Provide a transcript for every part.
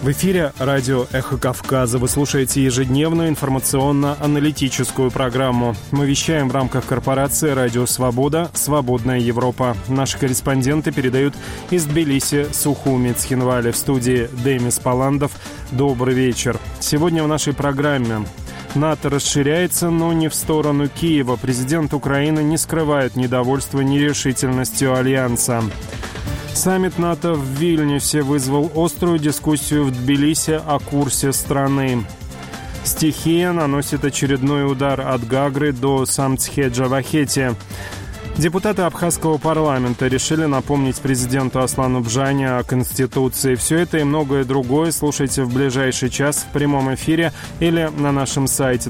В эфире радио «Эхо Кавказа». Вы слушаете ежедневную информационно-аналитическую программу. Мы вещаем в рамках корпорации «Радио Свобода. Свободная Европа». Наши корреспонденты передают из Тбилиси, Сухуми, Цхинвали. В студии Демис Паландов. Добрый вечер. Сегодня в нашей программе: НАТО расширяется, но не в сторону Киева. Президент Украины не скрывает недовольства нерешительностью Альянса. Саммит НАТО в Вильнюсе вызвал острую дискуссию в Тбилиси о курсе страны. Стихия наносит очередной удар от Гагры до Самцхе-Джавахети. Депутаты абхазского парламента решили напомнить президенту Аслану Бжане о Конституции. Все это и многое другое слушайте в ближайший час в прямом эфире или на нашем сайте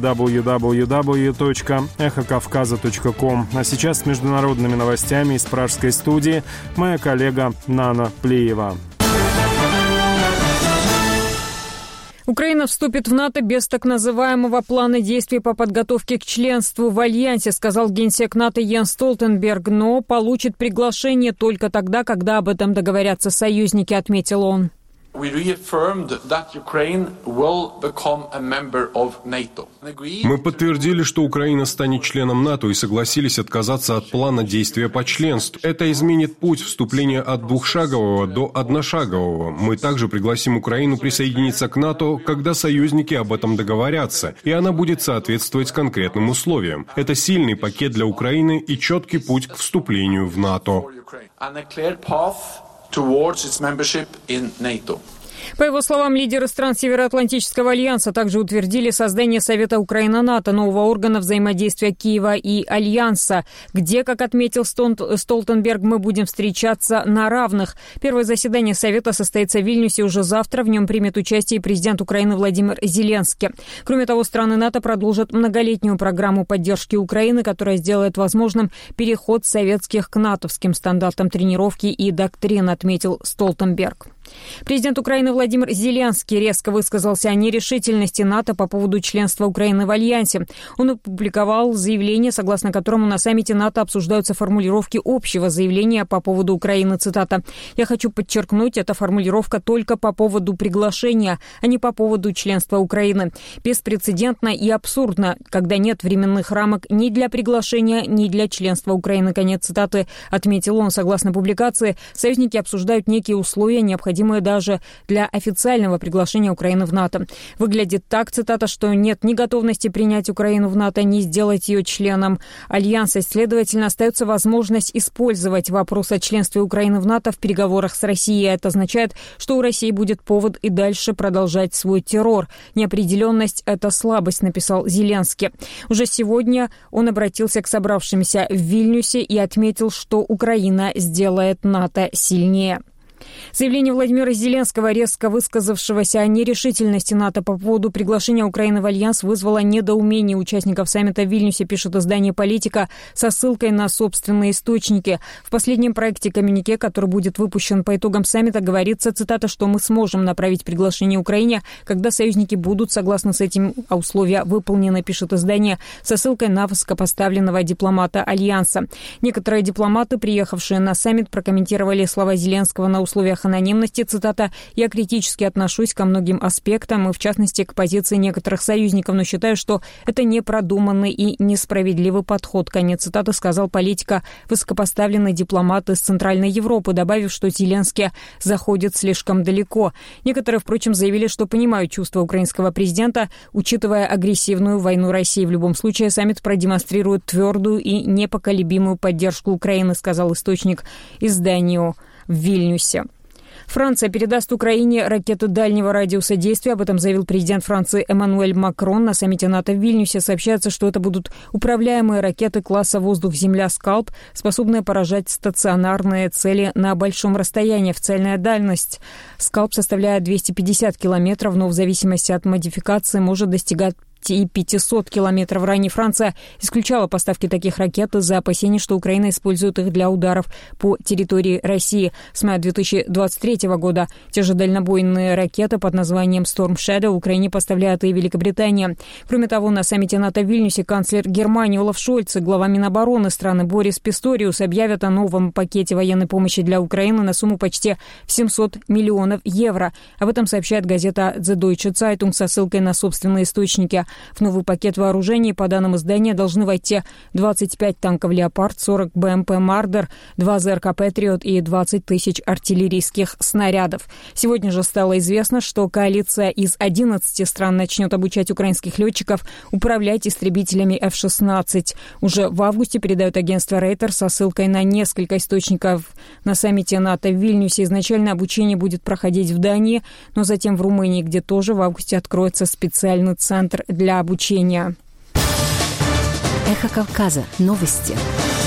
www.эхокавказа.ком. А сейчас с международными новостями из пражской студии моя коллега Нана Плиева. Украина вступит в НАТО без так называемого плана действий по подготовке к членству в Альянсе, сказал генсек НАТО Йенс Столтенберг, но получит приглашение только тогда, когда об этом договорятся союзники, отметил он. Мы подтвердили, что Украина станет членом НАТО и согласились отказаться от плана действия по членству. Это изменит путь вступления от двухшагового до одношагового. Мы также пригласим Украину присоединиться к НАТО, когда союзники об этом договорятся, и она будет соответствовать конкретным условиям. Это сильный пакет для Украины и четкий путь к вступлению в НАТО. По его словам, лидеры стран Североатлантического альянса также утвердили создание Совета Украина-НАТО, нового органа взаимодействия Киева и Альянса, где, как отметил Столтенберг, мы будем встречаться на равных. Первое заседание Совета состоится в Вильнюсе уже завтра. В нем примет участие президент Украины Владимир Зеленский. Кроме того, страны НАТО продолжат многолетнюю программу поддержки Украины, которая сделает возможным переход советских к натовским стандартам тренировки и доктрин, отметил Столтенберг. Президент Украины Владимир Зеленский резко высказался о нерешительности НАТО по поводу членства Украины в Альянсе. Он опубликовал заявление, согласно которому на саммите НАТО обсуждаются формулировки общего заявления по поводу Украины. Цитата: «Я хочу подчеркнуть, эта формулировка только по поводу приглашения, а не по поводу членства Украины. Беспрецедентно и абсурдно, когда нет временных рамок ни для приглашения, ни для членства Украины». Конец цитаты, отметил он. Согласно публикации, союзники обсуждают некие условия, необходимые даже для официального приглашения Украины в НАТО. Выглядит так, цитата, что нет ни готовности принять Украину в НАТО, ни сделать ее членом Альянса. Следовательно, остается возможность использовать вопрос о членстве Украины в НАТО в переговорах с Россией. Это означает, что у России будет повод и дальше продолжать свой террор. Неопределенность – это слабость, написал Зеленский. Уже сегодня он обратился к собравшимся в Вильнюсе и отметил, что Украина сделает НАТО сильнее. Заявление Владимира Зеленского, резко высказавшегося о нерешительности НАТО по поводу приглашения Украины в Альянс, вызвало недоумение участников саммита в Вильнюсе, пишет издание «Политика» со ссылкой на собственные источники. В последнем проекте коммюнике, который будет выпущен по итогам саммита, говорится, цитата, что мы сможем направить приглашение Украине, когда союзники будут согласны с этим, а условия выполнены, пишет издание, со ссылкой на высокопоставленного дипломата Альянса. Некоторые дипломаты, приехавшие на саммит, прокомментировали слова Зеленского на условиях анонимности, цитата: «Я критически отношусь ко многим аспектам и, в частности, к позиции некоторых союзников, но считаю, что это непродуманный и несправедливый подход». Конец цитаты, сказал «Политика» высокопоставленный дипломат из Центральной Европы, добавив, что Зеленский заходит слишком далеко. Некоторые, впрочем, заявили, что понимают чувства украинского президента, учитывая агрессивную войну России. В любом случае, саммит продемонстрирует твердую и непоколебимую поддержку Украины, сказал источник изданию в Вильнюсе. Франция передаст Украине ракеты дальнего радиуса действия. Об этом заявил президент Франции Эммануэль Макрон на саммите НАТО в Вильнюсе. Сообщается, что это будут управляемые ракеты класса «Воздух-Земля» «Скалп», способные поражать стационарные цели на большом расстоянии. Официальная дальность «Скалп» составляет 250 километров, но в зависимости от модификации может достигать 500 километров. Ранее Франция исключала поставки таких ракет из-за опасений, что Украина использует их для ударов по территории России. С мая 2023 года те же дальнобойные ракеты под названием Storm Shadow Украине поставляет и Великобритания. Кроме того, на саммите НАТО в Вильнюсе канцлер Германии Олаф Шольц и глава Минобороны страны Борис Писториус объявят о новом пакете военной помощи для Украины на сумму почти в 700 миллионов евро. Об этом сообщает газета The Deutsche Zeitung со ссылкой на собственные источники. В новый пакет вооружений, по данным издания, должны войти 25 танков «Леопард», 40 БМП «Мардер», 2 ЗРК «Патриот» и 20 тысяч артиллерийских снарядов. Сегодня же стало известно, что коалиция из 11 стран начнет обучать украинских летчиков управлять истребителями F-16. Уже в августе, передает агентство Reuters со ссылкой на несколько источников на саммите НАТО в Вильнюсе. Изначально обучение будет проходить в Дании, но затем в Румынии, где тоже в августе откроется специальный центр для обучения. Эхо Кавказа. Новости.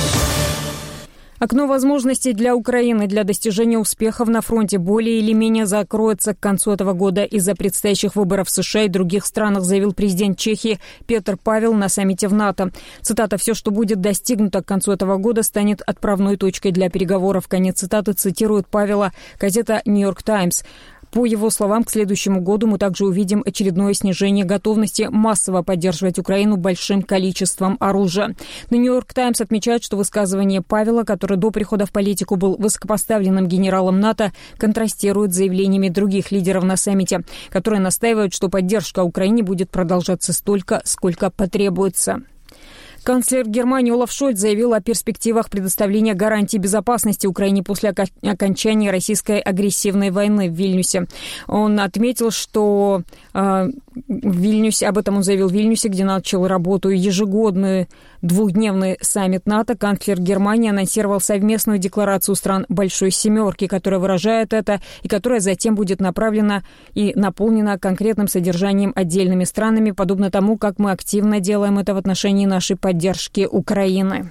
Окно возможностей для Украины для достижения успехов на фронте более или менее закроется к концу этого года из-за предстоящих выборов в США и других странах, заявил президент Чехии Петр Павел на саммите в НАТО. Цитата: «Все, что будет достигнуто к концу этого года, станет отправной точкой для переговоров». Конец цитаты цитирует Павела газета «Нью-Йорк Таймс». По его словам, к следующему году мы также увидим очередное снижение готовности массово поддерживать Украину большим количеством оружия. Но «Нью-Йорк Таймс» отмечает, что высказывание Павела, который до прихода в политику был высокопоставленным генералом НАТО, контрастирует с заявлениями других лидеров на саммите, которые настаивают, что поддержка Украине будет продолжаться столько, сколько потребуется. Канцлер Германии Олаф Шольц заявил о перспективах предоставления гарантий безопасности Украине после окончания российской агрессивной войны в Вильнюсе. Он отметил, что об этом он заявил в Вильнюсе, где начал работу ежегодный двухдневный саммит НАТО. Канцлер Германии анонсировал совместную декларацию стран Большой Семерки, которая выражает это и которая затем будет направлена и наполнена конкретным содержанием отдельными странами, подобно тому, как мы активно делаем это в отношении нашей поддержки Украины.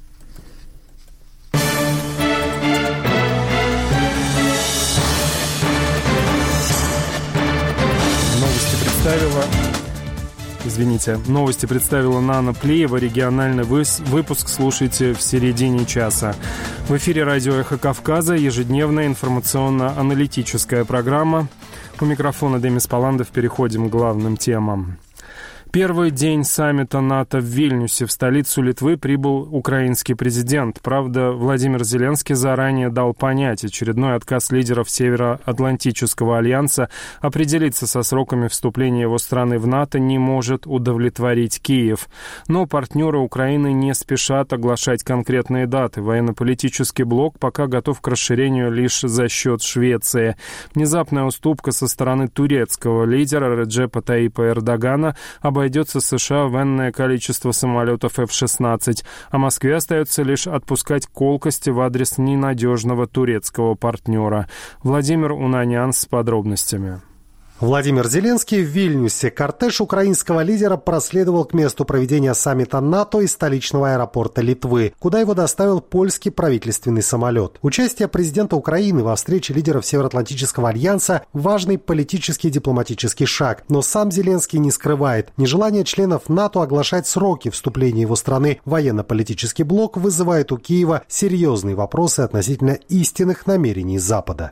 Новости представила Нана Плиева. Региональный выпуск слушайте в середине часа. В эфире радио «Эхо Кавказа», ежедневная информационно-аналитическая программа. У микрофона Демис Паландов. Переходим к главным темам. Первый день саммита НАТО в Вильнюсе. В столицу Литвы прибыл украинский президент. Правда, Владимир Зеленский заранее дал понять, очередной отказ лидеров Североатлантического альянса определиться со сроками вступления его страны в НАТО не может удовлетворить Киев. Но партнеры Украины не спешат оглашать конкретные даты. Военно-политический блок пока готов к расширению лишь за счет Швеции. Внезапная уступка со стороны турецкого лидера Реджепа Таипа Эрдогана обойдется США в энное количество самолетов F-16, а Москве остается лишь отпускать колкости в адрес ненадежного турецкого партнера. Владимир Унанян с подробностями. Владимир Зеленский в Вильнюсе. Кортеж украинского лидера проследовал к месту проведения саммита НАТО из столичного аэропорта Литвы, куда его доставил польский правительственный самолет. Участие президента Украины во встрече лидеров Североатлантического альянса – важный политический и дипломатический шаг. Но сам Зеленский не скрывает. Нежелание членов НАТО оглашать сроки вступления его страны в военно-политический блок вызывает у Киева серьезные вопросы относительно истинных намерений Запада.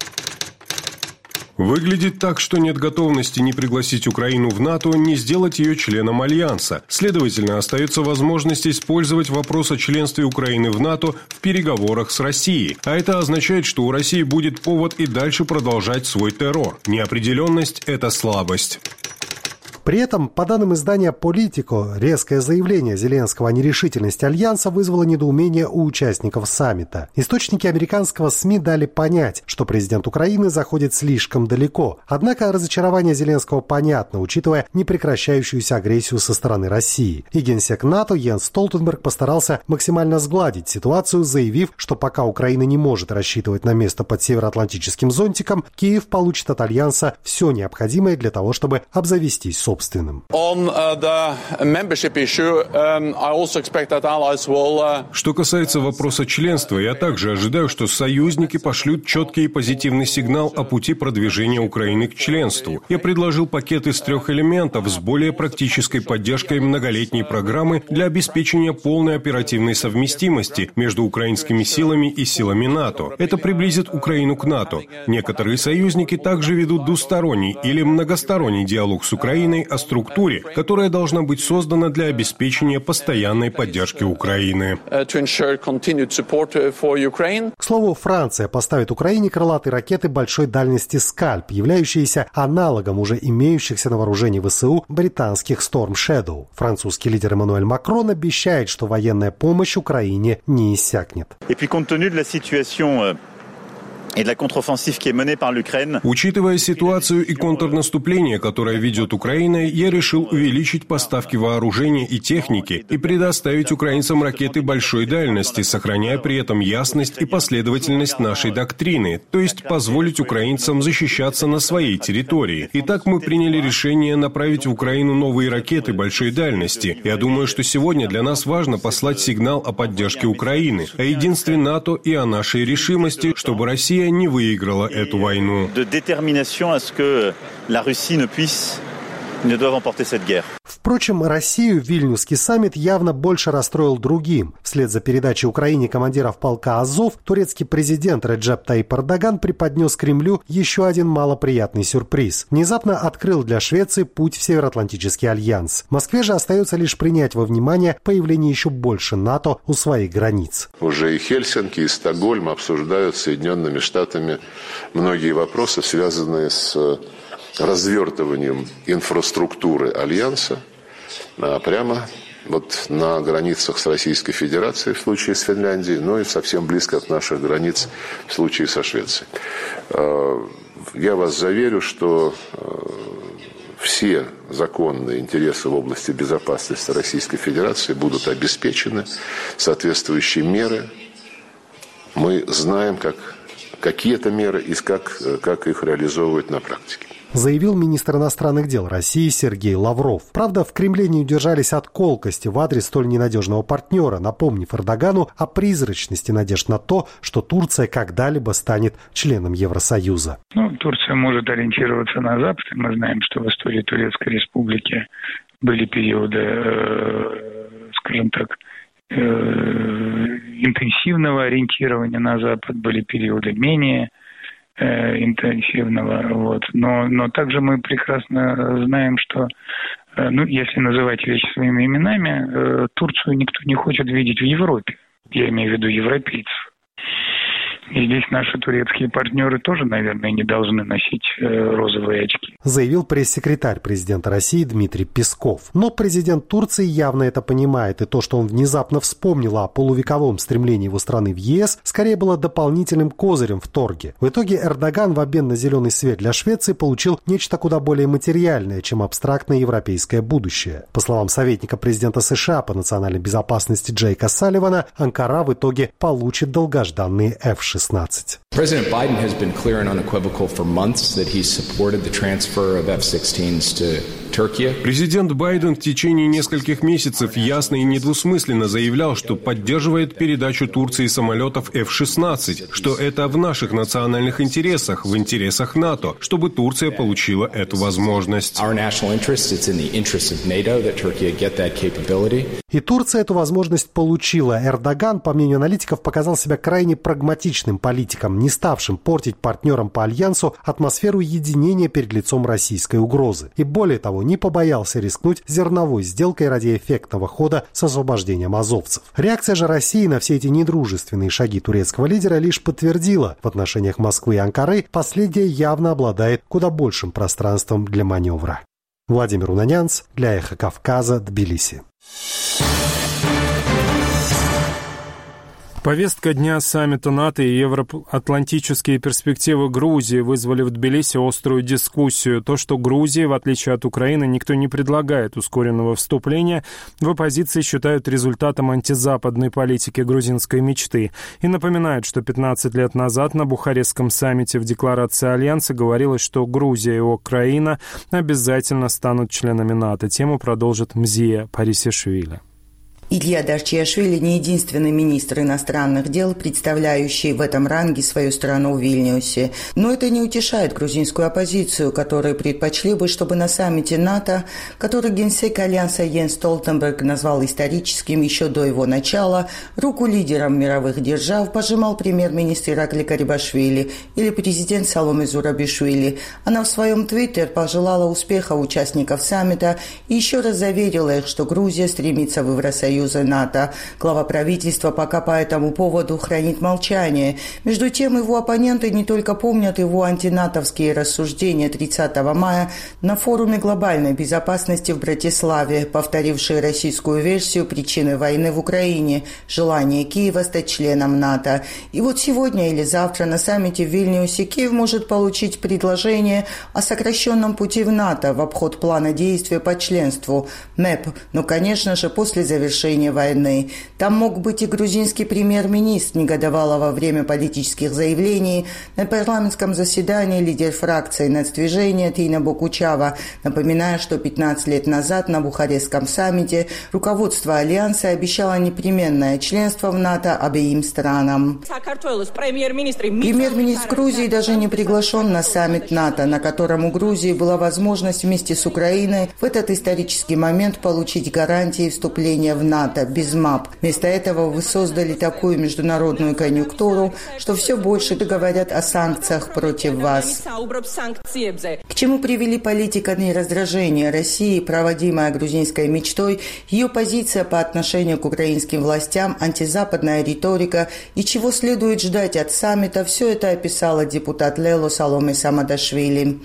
Выглядит так, что нет готовности ни пригласить Украину в НАТО, ни сделать ее членом Альянса. Следовательно, остается возможность использовать вопрос о членстве Украины в НАТО в переговорах с Россией. А это означает, что у России будет повод и дальше продолжать свой террор. Неопределенность – это слабость. При этом, по данным издания «Политико», резкое заявление Зеленского о нерешительности Альянса вызвало недоумение у участников саммита. Источники американского СМИ дали понять, что президент Украины заходит слишком далеко. Однако разочарование Зеленского понятно, учитывая непрекращающуюся агрессию со стороны России. И генсек НАТО Йенс Столтенберг постарался максимально сгладить ситуацию, заявив, что пока Украина не может рассчитывать на место под Североатлантическим зонтиком, Киев получит от Альянса все необходимое для того, чтобы обзавестись собственностью. собственным. Что касается вопроса членства, я также ожидаю, что союзники пошлют четкий и позитивный сигнал о пути продвижения Украины к членству. Я предложил пакет из 3 элементов с более практической поддержкой многолетней программы для обеспечения полной оперативной совместимости между украинскими силами и силами НАТО. Это приблизит Украину к НАТО. Некоторые союзники также ведут двусторонний или многосторонний диалог с Украиной о структуре, которая должна быть создана для обеспечения постоянной поддержки Украины. К слову, Франция поставит Украине крылатые ракеты большой дальности «Скальп», являющиеся аналогом уже имеющихся на вооружении ВСУ британских «Storm Shadow». Французский лидер Эммануэль Макрон обещает, что военная помощь Украине не иссякнет. Учитывая ситуацию и контрнаступление, которое ведет Украина, я решил увеличить поставки вооружения и техники и предоставить украинцам ракеты большой дальности, сохраняя при этом ясность и последовательность нашей доктрины, то есть позволить украинцам защищаться на своей территории. Итак, мы приняли решение направить в Украину новые ракеты большой дальности. Я думаю, что сегодня для нас важно послать сигнал о поддержке Украины, о единстве НАТО и о нашей решимости, чтобы Россия не выиграла эту войну. Впрочем, Россию Вильнюсский саммит явно больше расстроил другим. Вслед за передачей Украине командиров полка «Азов» турецкий президент Реджеп Таyyip Эрдоган преподнес Кремлю еще один малоприятный сюрприз. Внезапно открыл для Швеции путь в Североатлантический альянс. Москве же остается лишь принять во внимание появление еще больше НАТО у своих границ. Уже и Хельсинки, и Стокгольм обсуждают с Соединенными Штатами многие вопросы, связанные с развертыванием инфраструктуры Альянса прямо вот на границах с Российской Федерацией в случае с Финляндией, но и совсем близко от наших границ в случае со Швецией. Я вас заверю, что все законные интересы в области безопасности Российской Федерации будут обеспечены, соответствующие меры. Мы знаем, какие это меры и как их реализовывать на практике. Заявил министр иностранных дел России Сергей Лавров. Правда, в Кремле не удержались от колкости в адрес столь ненадежного партнера, напомнив Эрдогану о призрачности надежд на то, что Турция когда-либо станет членом Евросоюза. Турция может ориентироваться на Запад. Мы знаем, что в истории Турецкой Республики были периоды, скажем так, интенсивного ориентирования на Запад, были периоды менее интенсивного. Но также мы прекрасно знаем, что, если называть вещи своими именами, Турцию никто не хочет видеть в Европе. Я имею в виду европейцев. И здесь наши турецкие партнеры тоже, наверное, не должны носить розовые очки. Заявил пресс-секретарь президента России Дмитрий Песков. Но президент Турции явно это понимает, и то, что он внезапно вспомнил о полувековом стремлении его страны в ЕС, скорее было дополнительным козырем в торге. В итоге Эрдоган в обмен на зеленый свет для Швеции получил нечто куда более материальное, чем абстрактное европейское будущее. По словам советника президента США по национальной безопасности Джейка Салливана, Анкара в итоге получит долгожданные F-16. President Biden has been clear and unequivocal for months that he's supported the transfer of F-16s to Turkey. Президент Байден в течение нескольких месяцев ясно и недвусмысленно заявлял, что поддерживает передачу Турции самолетов F-16, что это в наших национальных интересах, в интересах НАТО, чтобы Турция получила эту возможность. И Турция эту возможность получила. Эрдоган, по мнению аналитиков, показал себя крайне прагматичным политиком, не ставшим портить партнерам по альянсу атмосферу единения перед лицом российской угрозы. И более того, не побоялся рискнуть зерновой сделкой ради эффектного хода с освобождением азовцев. Реакция же России на все эти недружественные шаги турецкого лидера лишь подтвердила: в отношениях Москвы и Анкары последняя явно обладает куда большим пространством для маневра. Владимир Унанянц для «Эхо Кавказа», Тбилиси. Повестка дня саммита НАТО и евроатлантические перспективы Грузии вызвали в Тбилиси острую дискуссию. То, что Грузии, в отличие от Украины, никто не предлагает ускоренного вступления, в оппозиции считают результатом антизападной политики грузинской мечты. И напоминают, что 15 лет назад на Бухарестском саммите в декларации Альянса говорилось, что Грузия и Украина обязательно станут членами НАТО. Тему продолжит Мзия Парисишвили. Илья Дарчиашвили не единственный министр иностранных дел, представляющий в этом ранге свою страну в Вильнюсе. Но это не утешает грузинскую оппозицию, которые предпочли бы, чтобы на саммите НАТО, который генсек Альянса Йенс Столтенберг назвал историческим еще до его начала, руку лидерам мировых держав пожимал премьер-министр Иракли Карибашвили или президент Саломе Зурабишвили. Она в своем твиттер пожелала успеха участников саммита и еще раз заверила их, что Грузия стремится в Евросоюз НАТО. Глава правительства пока по этому поводу хранит молчание. Между тем, его оппоненты не только помнят его антинатовские рассуждения 30 мая на форуме глобальной безопасности в Братиславе, повторившие российскую версию причины войны в Украине – желание Киева стать членом НАТО. И вот сегодня или завтра на саммите в Вильнюсе Киев может получить предложение о сокращенном пути в НАТО в обход плана действия по членству МЭП, но, конечно же, после завершения войны. Там мог быть и грузинский премьер-министр, негодовала во время политических заявлений на парламентском заседании лидер фракции нацдвижения Тина Бокучава, напоминая, что 15 лет назад на Бухарестском саммите руководство Альянса обещало непременное членство в НАТО обеим странам. Премьер-министр Грузии даже не приглашен на саммит НАТО, на котором у Грузии была возможность вместе с Украиной в этот исторический момент получить гарантии вступления в НАТО без МАП. Вместо этого вы создали такую международную конъюнктуру, что все больше говорят о санкциях против вас. К чему привели политика и раздражение России, проводимая грузинской мечтой, ее позиция по отношению к украинским властям, антизападная риторика и чего следует ждать от саммита, все это описала депутат Лело Саломе Самадашвили.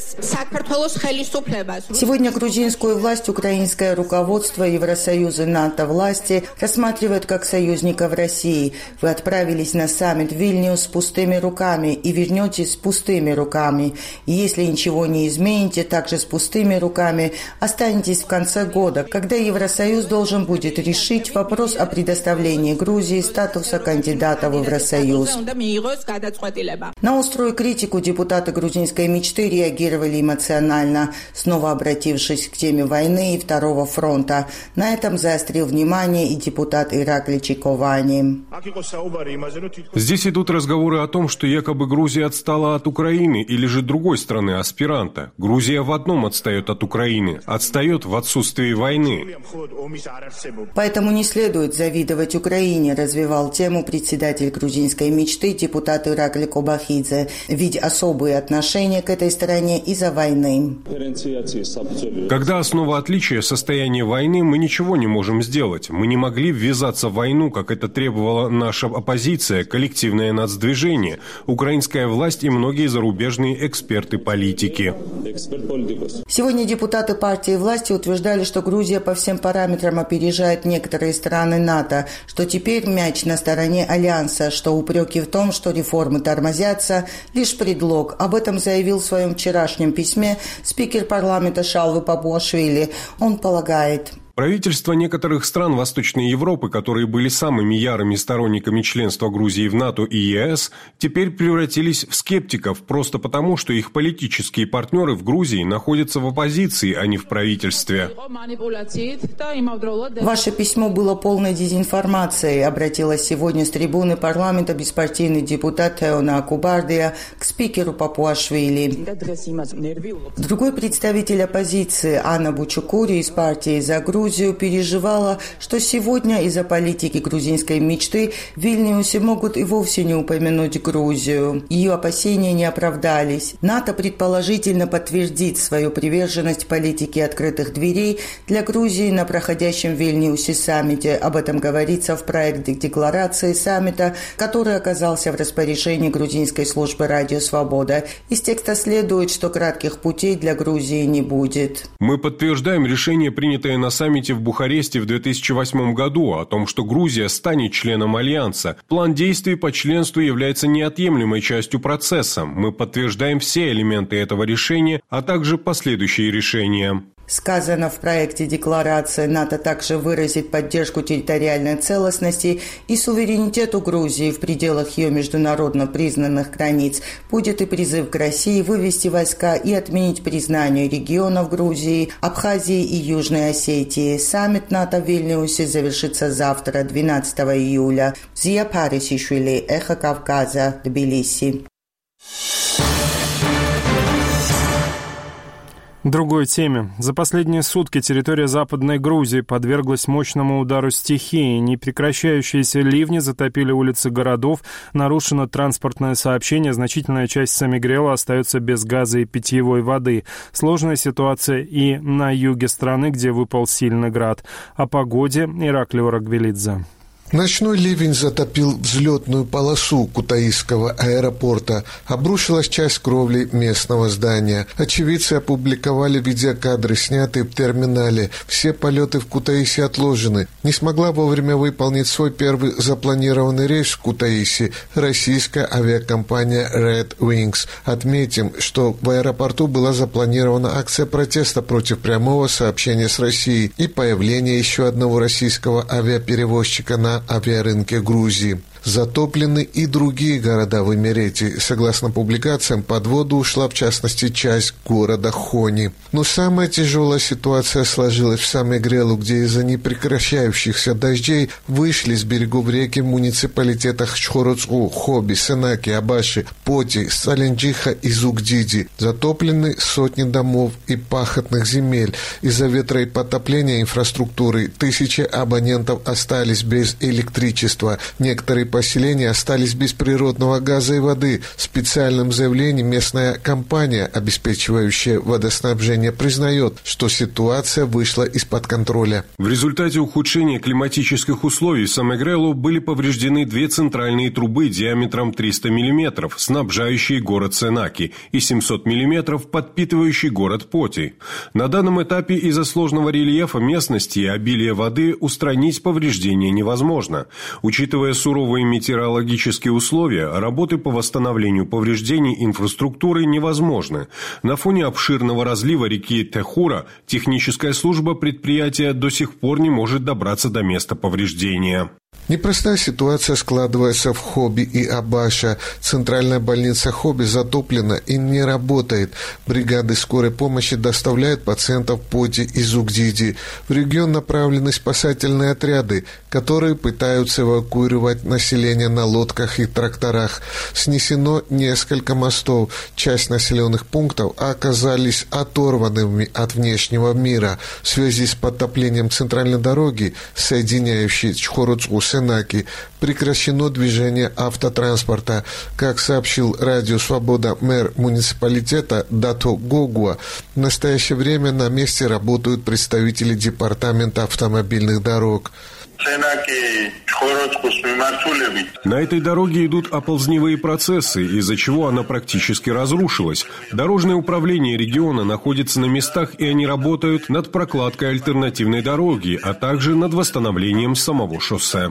Сегодня грузинскую власть, украинское руководство, Евросоюз и НАТО власти рассматривают как союзников России. Вы отправились на саммит в Вильнюс с пустыми руками и вернетесь с пустыми руками. И если ничего не измените, также с пустыми руками останетесь в конце года, когда Евросоюз должен будет решить вопрос о предоставлении Грузии статуса кандидата в Евросоюз. На острую критику депутаты грузинской мечты реагировали эмоционально, снова обратившись к теме войны и Второго фронта. На этом заострил внимание и депутат Иракли Чиковани. Здесь идут разговоры о том, что якобы Грузия отстала от Украины или же другой страны, аспиранта. Грузия в одном отстает от Украины, отстает в отсутствии войны. Поэтому не следует завидовать Украине, развивал тему председатель грузинской мечты депутат Иракли Кобахидзе, ведь особые отношения к этой стране из-за войны. Когда основа отличия состояние войны, мы ничего не можем сделать. Мы не могли ввязаться в войну, как это требовала наша оппозиция, коллективное нацдвижение, украинская власть и многие зарубежные эксперты-политики. Сегодня депутаты партии власти утверждали, что Грузия по всем параметрам опережает некоторые страны НАТО, что теперь мяч на стороне Альянса, что упреки в том, что реформы тормозятся, лишь предлог. Об этом заявил в своем вчерашнем письме спикер парламента Шалвы Папуашвили. Он полагает: Правительства некоторых стран Восточной Европы, которые были самыми ярыми сторонниками членства Грузии в НАТО и ЕС, теперь превратились в скептиков просто потому, что их политические партнеры в Грузии находятся в оппозиции, а не в правительстве. Ваше письмо было полной дезинформацией, обратилась сегодня с трибуны парламента беспартийный депутат Теона Акубардия к спикеру Папуашвили. Другой представитель оппозиции Анна Бучукури из партии «За Грузию» переживала, что сегодня из-за политики грузинской мечты в Вильнюсе могут и вовсе не упомянуть Грузию. Ее опасения не оправдались. НАТО предположительно подтвердит свою приверженность политике открытых дверей для Грузии на проходящем в Вильнюсе саммите. Об этом говорится в проекте декларации саммита, который оказался в распоряжении грузинской службы «Радио Свобода». Из текста следует, что кратких путей для Грузии не будет. Мы подтверждаем решение, принятое на саммите саммите в Бухаресте в 2008 году о том, что Грузия станет членом Альянса. План действий по членству является неотъемлемой частью процесса. Мы подтверждаем все элементы этого решения, а также последующие решения. Сказано в проекте декларации, НАТО также выразит поддержку территориальной целостности и суверенитету Грузии в пределах ее международно признанных границ. Будет и призыв к России вывести войска и отменить признание регионов Грузии, Абхазии и Южной Осетии. Саммит НАТО в Вильнюсе завершится завтра, 12 июля. Зия Парисишвили, Эхо Кавказа, Тбилиси. Другой теме. За последние сутки территория Западной Грузии подверглась мощному удару стихии. Непрекращающиеся ливни затопили улицы городов, нарушено транспортное сообщение, значительная часть Самигрела остается без газа и питьевой воды. Сложная ситуация и на юге страны, где выпал сильный град. О погоде Ираклий Орагвелидзе. Ночной ливень затопил взлетную полосу Кутаисского аэропорта. Обрушилась часть кровли местного здания. Очевидцы опубликовали видеокадры, снятые в терминале. Все полеты в Кутаиси отложены. Не смогла вовремя выполнить свой первый запланированный рейс в Кутаиси российская авиакомпания Red Wings. Отметим, что в аэропорту была запланирована акция протеста против прямого сообщения с Россией и появления еще одного российского авиаперевозчика на авиарынке Грузии. Затоплены и другие города в Эмирете. Согласно публикациям, под воду ушла, в частности, часть города Хони. Но самая тяжелая ситуация сложилась в Самигрелу, где из-за непрекращающихся дождей вышли с берегов реки в муниципалитетах Чхородску, Хоби, Сенаки, Абаши, Поти, Саленджиха и Зугдиди. Затоплены сотни домов и пахотных земель. Из-за ветра и потопления инфраструктуры тысячи абонентов остались без электричества. Некоторые поселения остались без природного газа и воды. В специальном заявлении местная компания, обеспечивающая водоснабжение, признает, что ситуация вышла из-под контроля. В результате ухудшения климатических условий в Самигрелу были повреждены две центральные трубы диаметром 300 мм, снабжающие город Сенаки, и 700 мм, подпитывающий город Поти. На данном этапе из-за сложного рельефа местности и обилия воды устранить повреждения невозможно. Учитывая суровые метеорологические условия, работы по восстановлению повреждений инфраструктуры невозможны. На фоне обширного разлива реки Техура техническая служба предприятия до сих пор не может добраться до места повреждения. Непростая ситуация складывается в Хоби и Абаша. Центральная больница Хоби затоплена и не работает. Бригады скорой помощи доставляют пациентов в Поти и Зугдиди. В регион направлены спасательные отряды, которые пытаются эвакуировать население на лодках и тракторах. Снесено несколько мостов. Часть населенных пунктов оказались оторванными от внешнего мира. В связи с подтоплением центральной дороги, соединяющей Чхородску с Сенаки, прекращено движение автотранспорта. Как сообщил Радио Свобода мэр муниципалитета Дато Гогуа, в настоящее время на месте работают представители департамента автомобильных дорог. На этой дороге идут оползневые процессы, из-за чего она практически разрушилась. Дорожное управление региона находится на местах, и они работают над прокладкой альтернативной дороги, а также над восстановлением самого шоссе.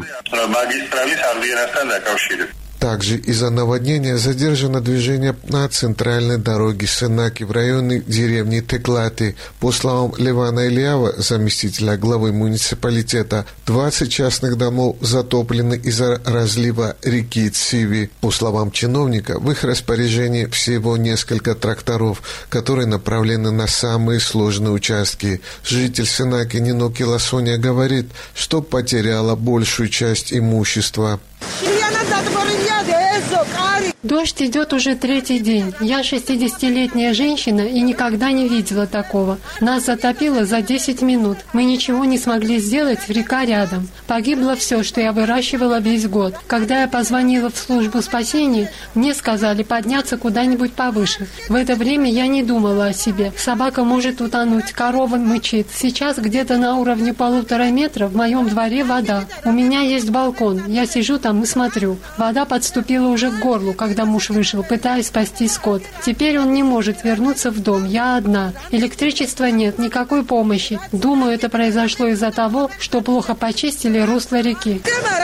Также из-за наводнения задержано движение на центральной дороге Сенаки в районе деревни Теклаты. По словам Левана Ильява, заместителя главы муниципалитета, 20 частных домов затоплены из-за разлива реки Циви. По словам чиновника, в их распоряжении всего несколько тракторов, которые направлены на самые сложные участки. Житель Сенаки Ниноки Ласония говорит, что потеряла большую часть имущества. Дождь идет уже третий день. Я 60-летняя женщина и никогда не видела такого. Нас затопило за 10 минут. Мы ничего не смогли сделать, река рядом. Погибло все, что я выращивала весь год. Когда я позвонила в службу спасения, мне сказали подняться куда-нибудь повыше. В это время я не думала о себе. Собака может утонуть, корова мычит. Сейчас где-то на уровне 1,5 метра в моем дворе вода. У меня есть балкон. Я сижу там и смотрю. Вода подступила было уже к горлу, когда муж вышел, пытаясь спасти скот. Теперь он не может вернуться в дом, я одна. Электричества нет, никакой помощи. Думаю, это произошло из-за того, что плохо почистили русло реки.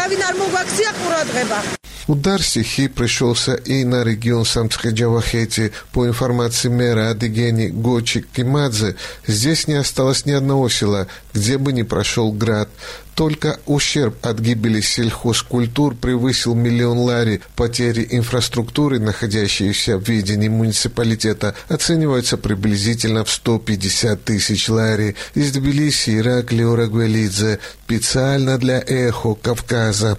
Удар стихии пришелся и на регион Самтхе-Джавахети. По информации мэра Адыгени Гочи Кимадзе, здесь не осталось ни одного села, где бы не прошел град. Только ущерб от гибели сельхозкультур превысил 1 миллион лари. Потери инфраструктуры, находящиеся в ведении муниципалитета, оцениваются приблизительно в 150 тысяч лари. Из Тбилиси Ираклий Орагвелидзе. Специально для «Эхо Кавказа».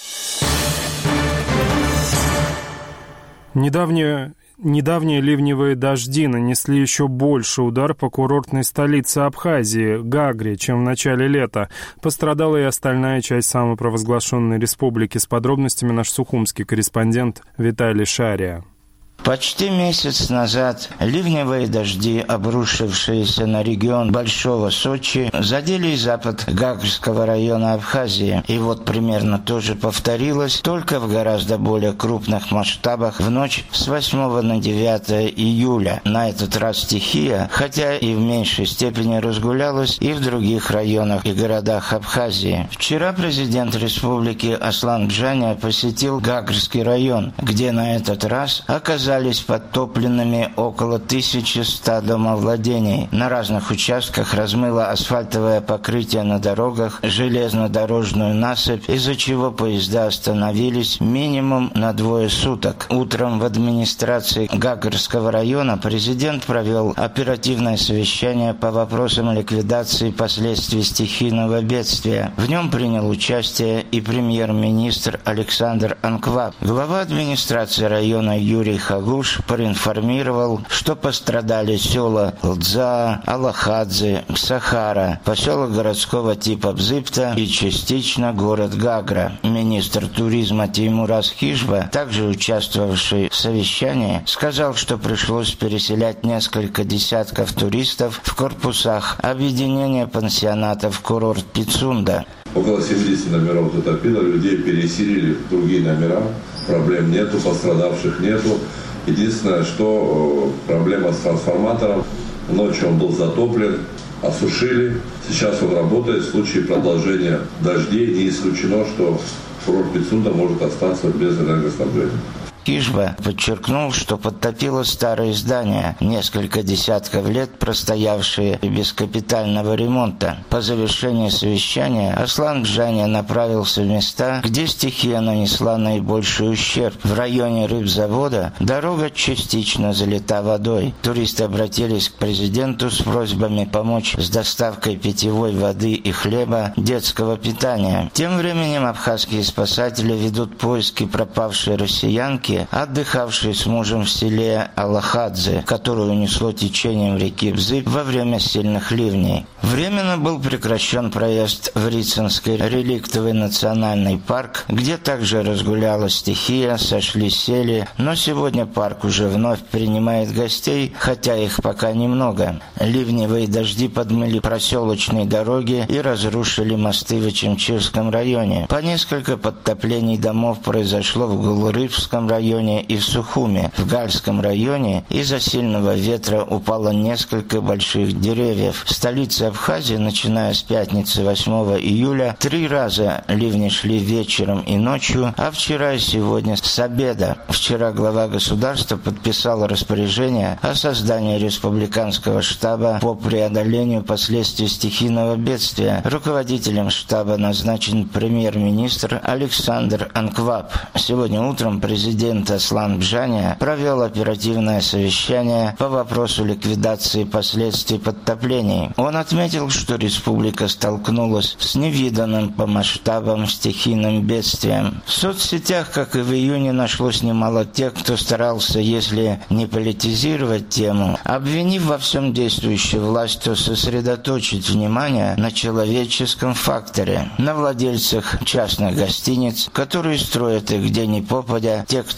Недавние ливневые дожди нанесли еще больше удар по курортной столице Абхазии, Гагре, чем в начале лета. Пострадала и остальная часть самопровозглашенной республики. С подробностями наш сухумский корреспондент Виталий Шария. Почти месяц назад ливневые дожди, обрушившиеся на регион Большого Сочи, задели и запад Гагрского района Абхазии. И вот примерно то же повторилось, только в гораздо более крупных масштабах в ночь с 8 на 9 июля. На этот раз стихия, хотя и в меньшей степени, разгулялась и в других районах и городах Абхазии. Вчера президент республики Аслан Бжаня посетил Гагрский район, где на этот раз оказались подтопленными около 1100 домовладений. На разных участках размыло асфальтовое покрытие на дорогах, железнодорожную насыпь, из-за чего поезда остановились минимум на 2 суток. Утром в администрации Гагрского района президент провел оперативное совещание по вопросам ликвидации последствий стихийного бедствия. В нем принял участие и премьер-министр Александр Анкваб. Глава администрации района Юрий Хагуш проинформировал, что пострадали села Лдза, Алахадзе, Сахара, поселок городского типа Бзыпта и частично город Гагра. Министр туризма Теймураз Хижба, также участвовавший в совещании, сказал, что пришлось переселять несколько десятков туристов в корпусах объединения пансионатов курорт Пицунда. Около 70 номеров затопило, людей переселили в другие номера, проблем нету, пострадавших нету. Единственное, что проблема с трансформатором. Ночью он был затоплен, осушили. Сейчас он работает. В случае продолжения дождей не исключено, что курорт Пицунда может остаться без энергоснабжения. Хижба подчеркнул, что подтопило старые здания, несколько десятков лет простоявшие без капитального ремонта. По завершении совещания Аслан Бжаня направился в места, где стихия нанесла наибольший ущерб. В районе рыбзавода дорога частично залита водой. Туристы обратились к президенту с просьбами помочь с доставкой питьевой воды и хлеба, детского питания. Тем временем абхазские спасатели ведут поиски пропавшей россиянки, отдыхавшей с мужем в селе Алахадзе, которую унесло течением реки Бзып во время сильных ливней. Временно был прекращен проезд в Рицинский реликтовый национальный парк, где также разгулялась стихия, сошли сели, но сегодня парк уже вновь принимает гостей, хотя их пока немного. Ливневые дожди подмыли проселочные дороги и разрушили мосты в Ачимчирском районе. По несколько подтоплений домов произошло в Гулрыбском районе и в Сухуме. В Гальском районе из-за сильного ветра упало несколько больших деревьев. В столице Абхазии, начиная с пятницы 8 июля, 3 раза ливни шли вечером и ночью, а вчера и сегодня с обеда. Вчера глава государства подписал распоряжение о создании республиканского штаба по преодолению последствий стихийного бедствия. Руководителем штаба назначен премьер-министр Александр Анкваб. Сегодня утром президент Аслан Бжаня провел оперативное совещание по вопросу ликвидации последствий подтоплений. Он отметил, что республика столкнулась с невиданным по масштабам стихийным бедствием. В соцсетях, как и в июне, нашлось немало тех, кто старался, если не политизировать тему, обвинив во всем действующую власть, то сосредоточить внимание на человеческом факторе, на владельцах частных гостиниц, которые строят их где ни попадя, те, кто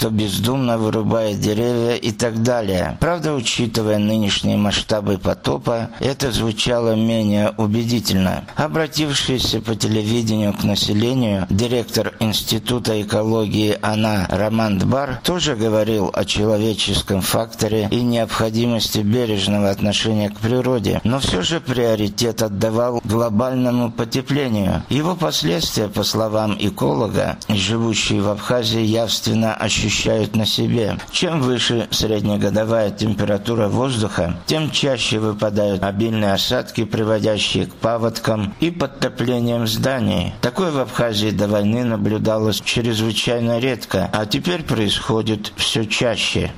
кто бездумно вырубает деревья и так далее. Правда, учитывая нынешние масштабы потопа, это звучало менее убедительно. Обратившийся по телевидению к населению директор Института экологии АНА Роман Дбар тоже говорил о человеческом факторе и необходимости бережного отношения к природе, но все же приоритет отдавал глобальному потеплению. Его последствия, по словам эколога, живущие в Абхазии, явственно ощущают на себе. Чем выше среднегодовая температура воздуха, тем чаще выпадают обильные осадки, приводящие к паводкам и подтоплениям зданий. Такое в Абхазии до войны наблюдалось чрезвычайно редко, а теперь происходит все чаще.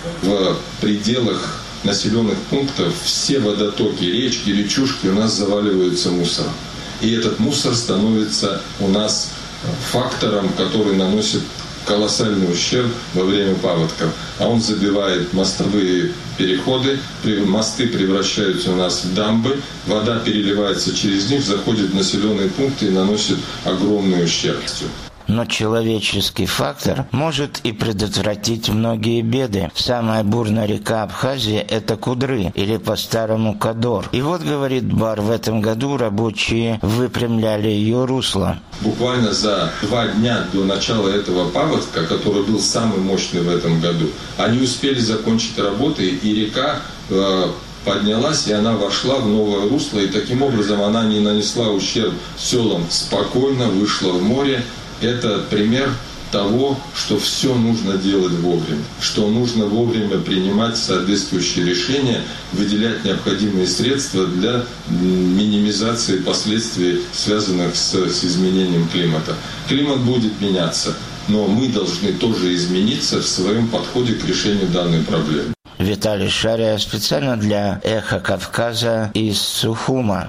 В пределах населенных пунктов все водотоки, речки, речушки у нас заваливаются мусором. И этот мусор становится у нас фактором, который наносит колоссальный ущерб во время паводков. А он забивает мостовые переходы, мосты превращаются у нас в дамбы, вода переливается через них, заходит в населенные пункты и наносит огромный ущерб. Но человеческий фактор может и предотвратить многие беды. Самая бурная река Абхазии – это Кудры, или по-старому Кадор. И вот, говорит Бар, в этом году рабочие выпрямляли ее русло. Буквально за 2 дня до начала этого паводка, который был самый мощный в этом году, они успели закончить работы, и река поднялась, и она вошла в новое русло, и таким образом она не нанесла ущерб селам, спокойно вышла в море. Это пример того, что все нужно делать вовремя, что нужно вовремя принимать соответствующие решения, выделять необходимые средства для минимизации последствий, связанных с изменением климата. Климат будет меняться, но мы должны тоже измениться в своем подходе к решению данной проблемы. Виталий Шария специально для «Эхо Кавказа» из Сухума.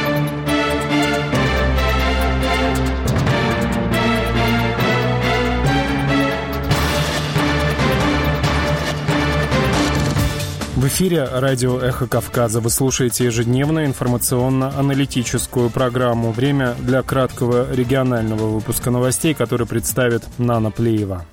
В эфире радио «Эхо Кавказа». Вы слушаете ежедневную информационно-аналитическую программу. Время для краткого регионального выпуска новостей, который представит Нана Плеева.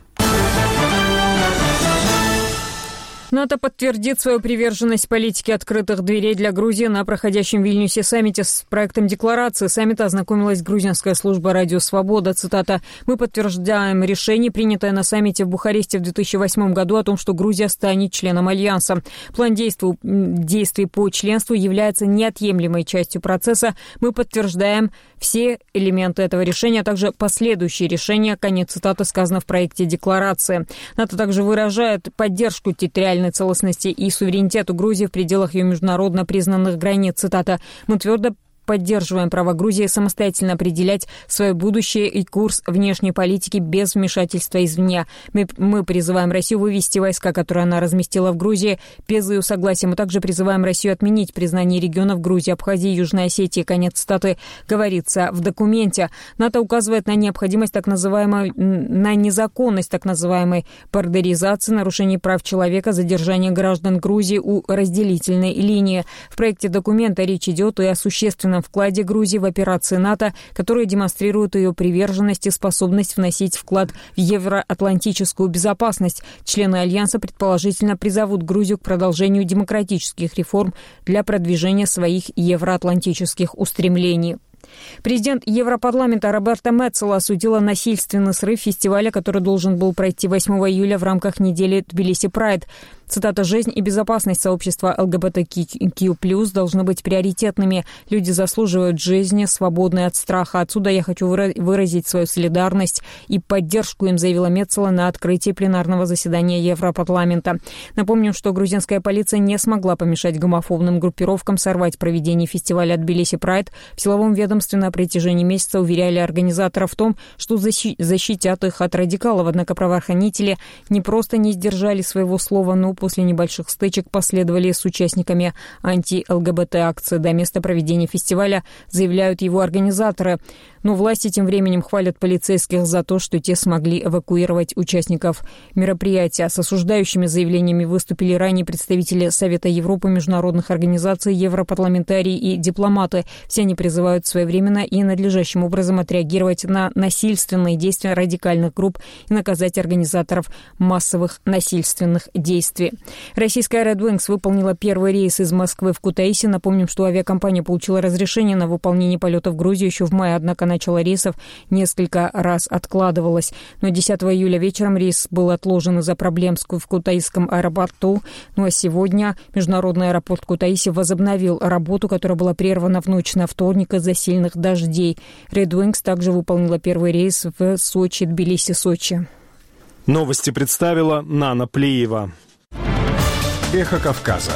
НАТО подтвердит свою приверженность политике открытых дверей для Грузии на проходящем в Вильнюсе саммите. С проектом декларации саммита ознакомилась грузинская служба «Радио Свобода». Цитата: «Мы подтверждаем решение, принятое на саммите в Бухаресте в 2008 году о том, что Грузия станет членом Альянса. План действий по членству является неотъемлемой частью процесса. Мы подтверждаем все элементы этого решения, а также последующие решения». Конец цитаты сказано в проекте декларации. НАТО также выражает поддержку территориальной целостности и суверенитету Грузии в пределах ее международно признанных границ. Цитата: «Мы твердо поддерживаем право Грузии самостоятельно определять свое будущее и курс внешней политики без вмешательства извне. Мы призываем Россию вывести войска, которые она разместила в Грузии, без ее согласия. Мы также призываем Россию отменить признание регионов Грузии, Абхазии и Южной Осетии». Конец цитаты говорится в документе. НАТО указывает на необходимость на незаконность так называемой бардеризации, нарушений прав человека, задержания граждан Грузии у разделительной линии. В проекте документа речь идет и о существенном вкладе Грузии в операции НАТО, которые демонстрируют ее приверженность и способность вносить вклад в евроатлантическую безопасность. Члены Альянса предположительно призовут Грузию к продолжению демократических реформ для продвижения своих евроатлантических устремлений. Президент Европарламента Роберта Меццола осудила насильственный срыв фестиваля, который должен был пройти 8 июля в рамках недели Тбилиси Прайд. Цитата: «Жизнь и безопасность сообщества ЛГБТQ+ должны быть приоритетными. Люди заслуживают жизни, свободной от страха. Отсюда я хочу выразить свою солидарность и поддержку им», заявила Меццола на открытии пленарного заседания Европарламента. Напомним, что грузинская полиция не смогла помешать гомофобным группировкам сорвать проведение фестиваля Тбилиси Прайд. В силовом ведомстве на протяжении месяца уверяли организаторов в том, что защитят их от радикалов. Однако правоохранители не просто не сдержали своего слова, но после небольших стычек последовали с участниками анти-ЛГБТ-акции. До места проведения фестиваля заявляют его организаторы. Но власти тем временем хвалят полицейских за то, что те смогли эвакуировать участников мероприятия. С осуждающими заявлениями выступили ранее представители Совета Европы, международных организаций, европарламентарии и дипломаты. Все они призывают в своевременно и надлежащим образом отреагировать на насильственные действия радикальных групп и наказать организаторов массовых насильственных действий. Российская Red Wings выполнила первый рейс из Москвы в Кутаиси. Напомним, что авиакомпания получила разрешение на выполнение полета в Грузию еще в мае, однако начало рейсов несколько раз откладывалось. Но 10 июля вечером рейс был отложен из-за проблем в Кутаисском аэропорту. Ну а сегодня международный аэропорт Кутаиси возобновил работу, которая была прервана в ночь на вторник из-за сильных дождей. Red Wings также выполнила первый рейс в Сочи, Тбилиси-Сочи. Новости представила Нана Плиева. Эхо Кавказа.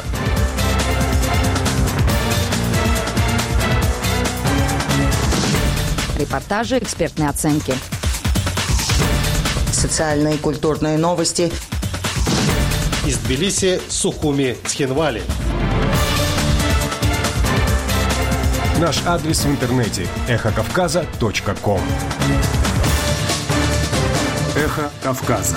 Репортажи, экспертные оценки. Социальные и культурные новости. Из Тбилиси, Сухуми, Цхинвали. Наш адрес в интернете – эхокавказа.ком. Эхо Кавказа.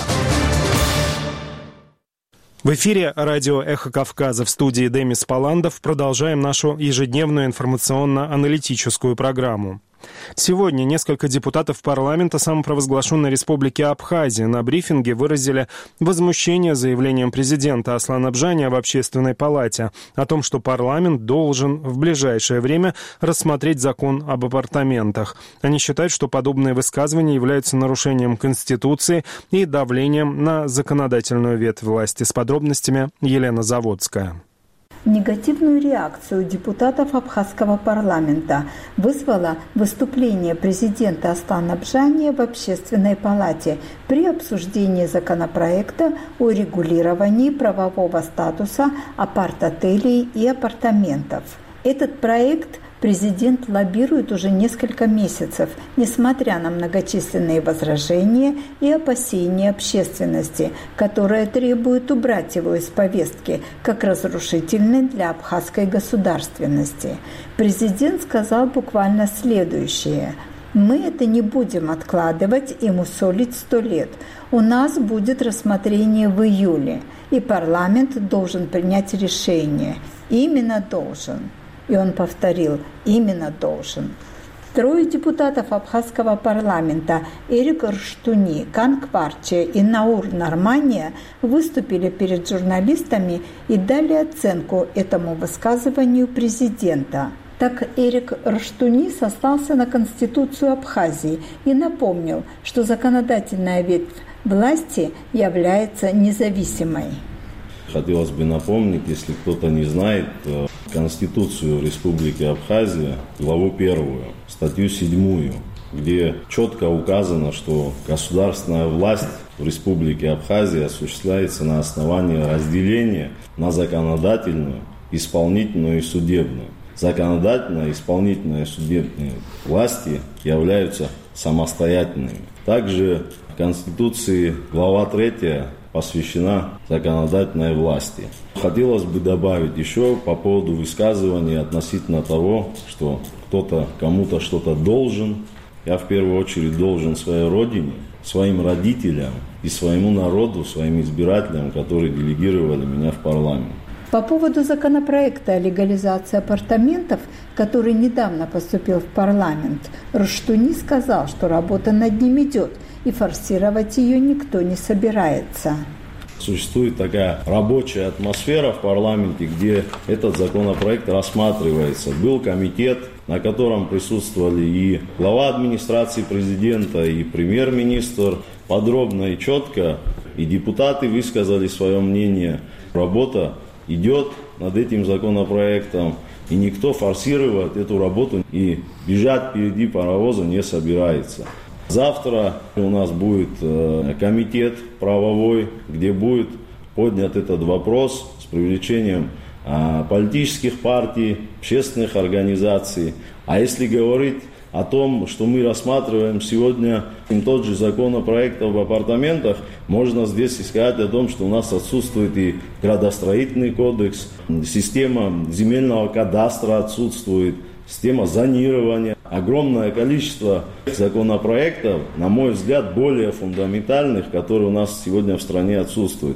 В эфире радио «Эхо Кавказа», в студии Демис Паландов. Продолжаем нашу ежедневную информационно-аналитическую программу. Сегодня несколько депутатов парламента самопровозглашенной республики Абхазия на брифинге выразили возмущение заявлением президента Аслана Бжани в Общественной палате о том, что парламент должен в ближайшее время рассмотреть закон об апартаментах. Они считают, что подобные высказывания являются нарушением Конституции и давлением на законодательную ветвь власти. С подробностями Елена Заводская. Негативную реакцию депутатов абхазского парламента вызвало выступление президента Аслана Бжани в Общественной палате при обсуждении законопроекта о регулировании правового статуса апарт-отелей и апартаментов. Этот проект президент лоббирует уже несколько месяцев, несмотря на многочисленные возражения и опасения общественности, которая требует убрать его из повестки как разрушительный для абхазской государственности. Президент сказал буквально следующее: «Мы это не будем откладывать и мусолить 100 лет. У нас будет рассмотрение в июле, и парламент должен принять решение. Именно должен». И он повторил: «Именно должен». Трое депутатов абхазского парламента Эрик Рштуни, Кан Кварче и Наур Нормания выступили перед журналистами и дали оценку этому высказыванию президента. Так Эрик Рштуни сослался на Конституцию Абхазии и напомнил, что законодательная ветвь власти является независимой. Хотелось бы напомнить, если кто-то не знает, Конституцию Республики Абхазия, главу 1, статью 7, где четко указано, что государственная власть в Республике Абхазия осуществляется на основании разделения на законодательную, исполнительную и судебную. Законодательная, исполнительная и судебные власти являются самостоятельными. Также в Конституции глава 3 посвящена законодательной власти. Хотелось бы добавить еще по поводу высказывания относительно того, что кто-то кому-то что-то должен. Я в первую очередь должен своей родине, своим родителям и своему народу, своим избирателям, которые делегировали меня в парламент. По поводу законопроекта о легализации апартаментов, который недавно поступил в парламент, Рштуни сказал, что работа над ним идет, и форсировать ее никто не собирается. Существует такая рабочая атмосфера в парламенте, где этот законопроект рассматривается. Был комитет, на котором присутствовали и глава администрации президента, и премьер-министр. Подробно и четко, и депутаты высказали свое мнение. Работа идет над этим законопроектом, и никто форсировать эту работу и бежать впереди паровоза не собирается. Завтра у нас будет комитет правовой, где будет поднят этот вопрос с привлечением политических партий, общественных организаций. А если говорить о том, что мы рассматриваем сегодня тот же законопроект об апартаментах, можно здесь сказать о том, что у нас отсутствует и градостроительный кодекс, система земельного кадастра отсутствует, система зонирования. Огромное количество законопроектов, на мой взгляд, более фундаментальных, которые у нас сегодня в стране отсутствуют.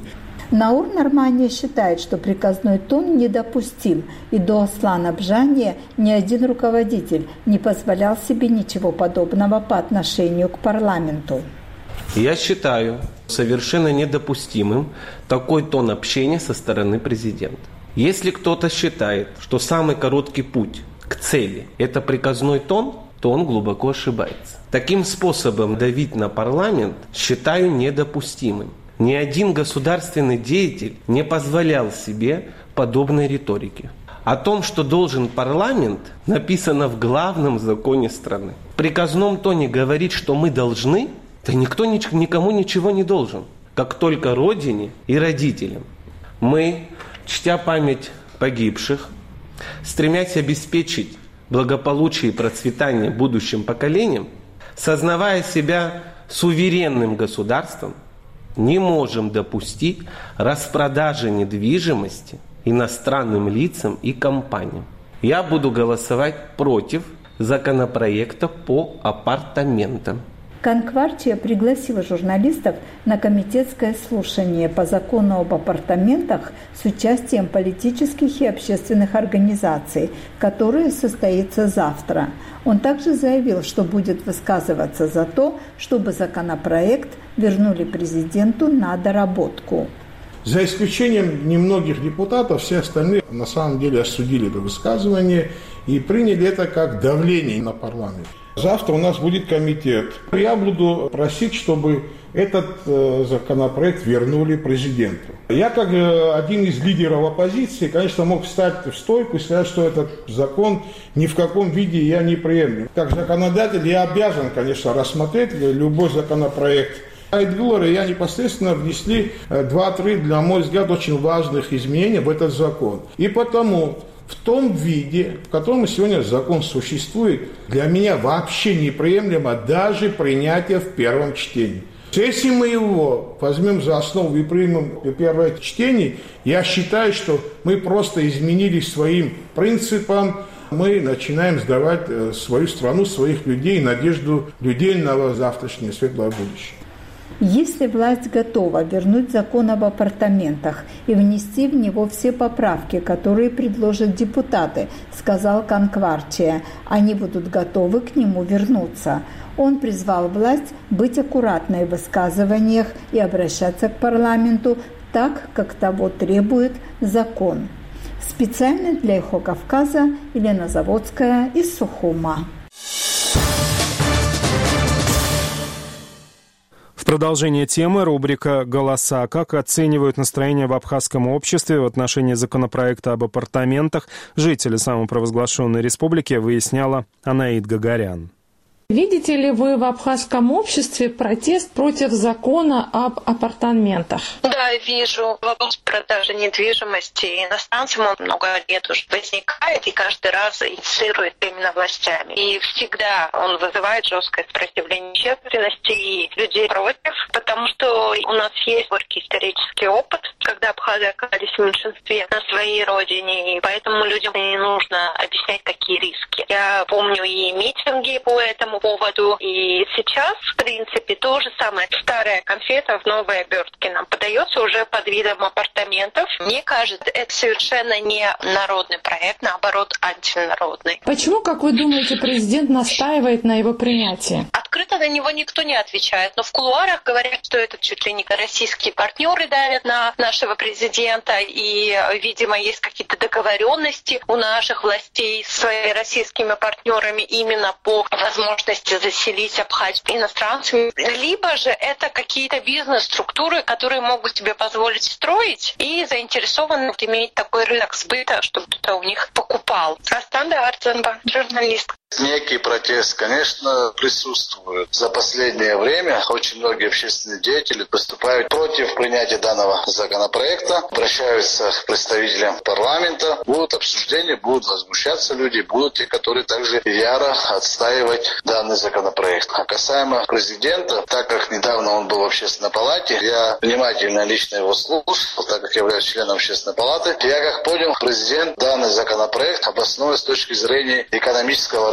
Наур Нормания считает, что приказной тон недопустим, и до Аслана Бжания ни один руководитель не позволял себе ничего подобного по отношению к парламенту. Я считаю совершенно недопустимым такой тон общения со стороны президента. Если кто-то считает, что самый короткий путь к цели – это приказной тон, то он глубоко ошибается. Таким способом давить на парламент считаю недопустимым. Ни один государственный деятель не позволял себе подобной риторики. О том, что должен парламент, написано в главном законе страны. В приказном тоне говорить, что мы должны, да никто никому ничего не должен, как только родине и родителям. Мы, чтя память погибших, стремясь обеспечить благополучие и процветание будущим поколениям, сознавая себя суверенным государством, не можем допустить распродажи недвижимости иностранным лицам и компаниям. Я буду голосовать против законопроекта по апартаментам. Конквартия пригласила журналистов на комитетское слушание по закону об апартаментах с участием политических и общественных организаций, которое состоится завтра. Он также заявил, что будет высказываться за то, чтобы законопроект вернули президенту на доработку. За исключением немногих депутатов, все остальные на самом деле осудили это высказывание и приняли это как давление на парламент. Завтра у нас будет комитет. Я буду просить, чтобы этот законопроект вернули президенту. Я, как один из лидеров оппозиции, конечно, мог встать в стойку и сказать, что этот закон ни в каком виде я не приемлю. Как законодатель я обязан, конечно, рассмотреть любой законопроект. Айдгулар и я непосредственно внесли 2-3, на мой взгляд, очень важных изменений в этот закон. И потому в том виде, в котором сегодня закон существует, для меня вообще неприемлемо даже принятие в первом чтении. Если мы его возьмем за основу и примем в первое чтение, я считаю, что мы просто изменили своим принципам, мы начинаем сдавать свою страну, своих людей, надежду людей на завтрашнее светлое будущее. Если власть готова вернуть закон об апартаментах и внести в него все поправки, которые предложат депутаты, сказал Конквартия, они будут готовы к нему вернуться. Он призвал власть быть аккуратной в высказываниях и обращаться к парламенту так, как того требует закон. Специально для «Эхо Кавказа» Елена Заводская из Сухума. В продолжение темы рубрика «Голоса». Как оценивают настроение в абхазском обществе в отношении законопроекта об апартаментах, жители самопровозглашенной республики, выясняла Анаид Гагарян. Видите ли вы в абхазском обществе протест против закона об апартаментах? Да, вижу. Вопрос продажи недвижимости иностранцам он много лет уже возникает и каждый раз инициирует именно властями. И всегда он вызывает жесткое сопротивление общественности и людей против, потому что у нас есть горький исторический опыт, когда абхазы оказались в меньшинстве на своей родине, и поэтому людям не нужно объяснять такие риски. Я помню и митинги по этому поводу. И сейчас, в принципе, то же самое. Старая конфета в новой обертке нам подается уже под видом апартаментов. Мне кажется, это совершенно не народный проект, наоборот, антинародный. Почему, как вы думаете, президент настаивает на его принятии? Открыто на него никто не отвечает, но в кулуарах говорят, что это чуть ли не российские партнеры давят на нашего президента, и, видимо, есть какие-то договоренности у наших властей с своими российскими партнерами именно по возможности заселить Абхазию иностранцами. Либо же это какие-то бизнес-структуры, которые могут себе позволить строить и заинтересованы иметь такой рынок сбыта, чтобы кто-то у них покупал. Растан Арценба, журналист. Некий протест, конечно, присутствует. За последнее время очень многие общественные деятели выступают против принятия данного законопроекта, обращаются к представителям парламента. Будут обсуждения, будут возмущаться люди, будут те, которые также яро отстаивать данный законопроект. А касаемо президента, так как недавно он был в общественной палате, я внимательно лично его слушал, так как являюсь членом общественной палаты. Я как понял, президент данный законопроект обосновывает с точки зрения экономического развития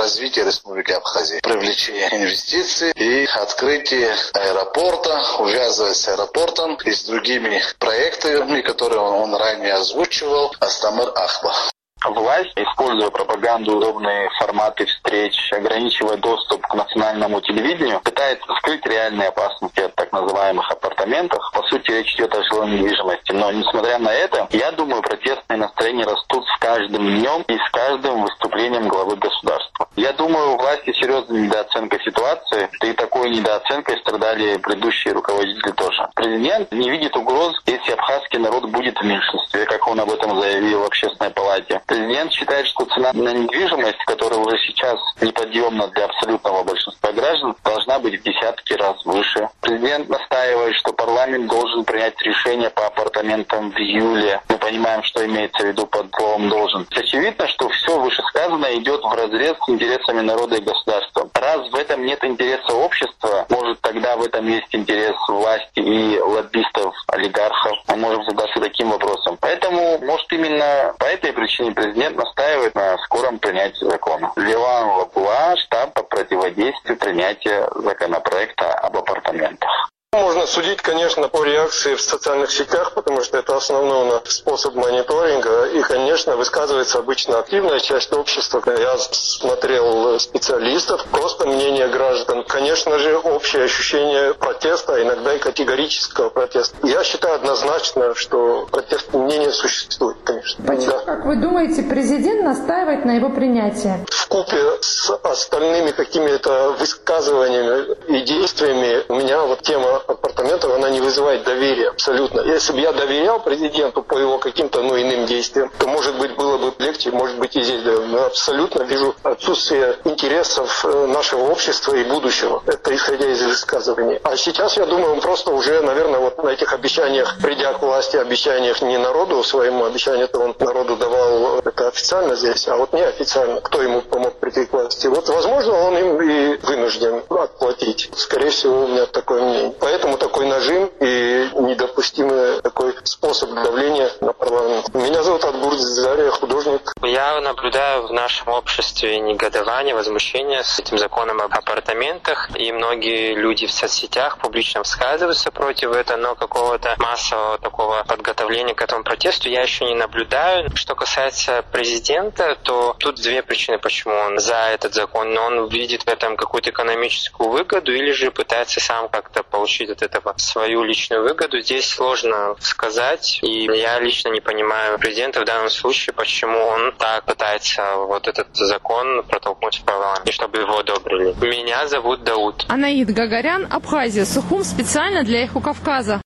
развития Республики Абхазия. Привлечение инвестиций и открытие аэропорта, увязывать с аэропортом и с другими проектами, которые он ранее озвучивал, Астамыр Ахба. Власть, используя пропаганду, удобные форматы встреч, ограничивая доступ к национальному телевидению, пытается скрыть реальные опасности от так называемых апартаментов. По сути, речь идет о жилой недвижимости. Но, несмотря на это, я думаю, протестные настроения растут с каждым днем и с каждым выступлением главы государства. Я думаю, у власти серьезная недооценка ситуации, и такой недооценкой страдали предыдущие руководители тоже. Президент не видит угроз, если абхазский народ будет в меньшинстве, как он об этом заявил в Общественной палате. Президент считает, что цена на недвижимость, которая уже сейчас неподъемна для абсолютного большинства граждан, должна быть в десятки раз выше. Президент настаивает, что парламент должен принять решение по апартаментам в июле. Мы понимаем, что имеется в виду под словом «должен». Очевидно, что все вышесказанное идет вразрез с интересами народа и государства. Раз в этом нет интереса общества, может, тогда в этом есть интерес власти и лоббистов, олигархов. Мы можем задаться таким вопросом. Поэтому, может, именно по этой причине президент настаивает на скором принятии закона. Леван Лапуа, штаб по противодействию принятия законопроекта об апартаментах. Можно судить, конечно, по реакции в социальных сетях, потому что это основной у нас способ мониторинга. И, конечно, высказывается обычно активная часть общества. Я смотрел специалистов, просто мнение граждан. Конечно же, общее ощущение протеста, иногда и категорического протеста. Я считаю однозначно, что протестное мнение существует, конечно. Почему, да. Как вы думаете, президент настаивает на его принятии? Вкупе с остальными какими-то высказываниями и действиями у меня вот тема апартаментов, она не вызывает доверия абсолютно. Если бы я доверял президенту по его каким-то иным действиям, то, может быть, было бы легче, может быть, и здесь. Но абсолютно вижу отсутствие интересов нашего общества и будущего. Это исходя из высказываний. А сейчас, я думаю, он просто уже, наверное, вот на этих обещаниях, придя к власти, обещаниях не народу своему, обещание-то он народу давал это официально здесь, а вот неофициально. Кто ему помог прийти к власти? Вот, возможно, он им и вынужден отплатить. Скорее всего, у меня такое мнение. Поэтому такой нажим и недопустимый такой способ давления на парламент. Меня зовут Адбурдз Зария, художник. Я наблюдаю в нашем обществе негодование, возмущение с этим законом об апартаментах. И многие люди в соцсетях публично высказываются против этого, но какого-то массового такого подготовления к этому протесту я еще не наблюдаю. Что касается президента, то тут две причины, почему он за этот закон. Но он видит в этом какую-то экономическую выгоду или же пытается сам как-то получить от этого свою личную выгоду. Здесь сложно сказать, и я лично не понимаю президента в данном случае, почему он так пытается вот этот закон протолкнуть в парламент, чтобы его одобрили. Меня зовут Дауд. Анаид Гагарян, Абхазия, Сухум, специально для Эхо Кавказа.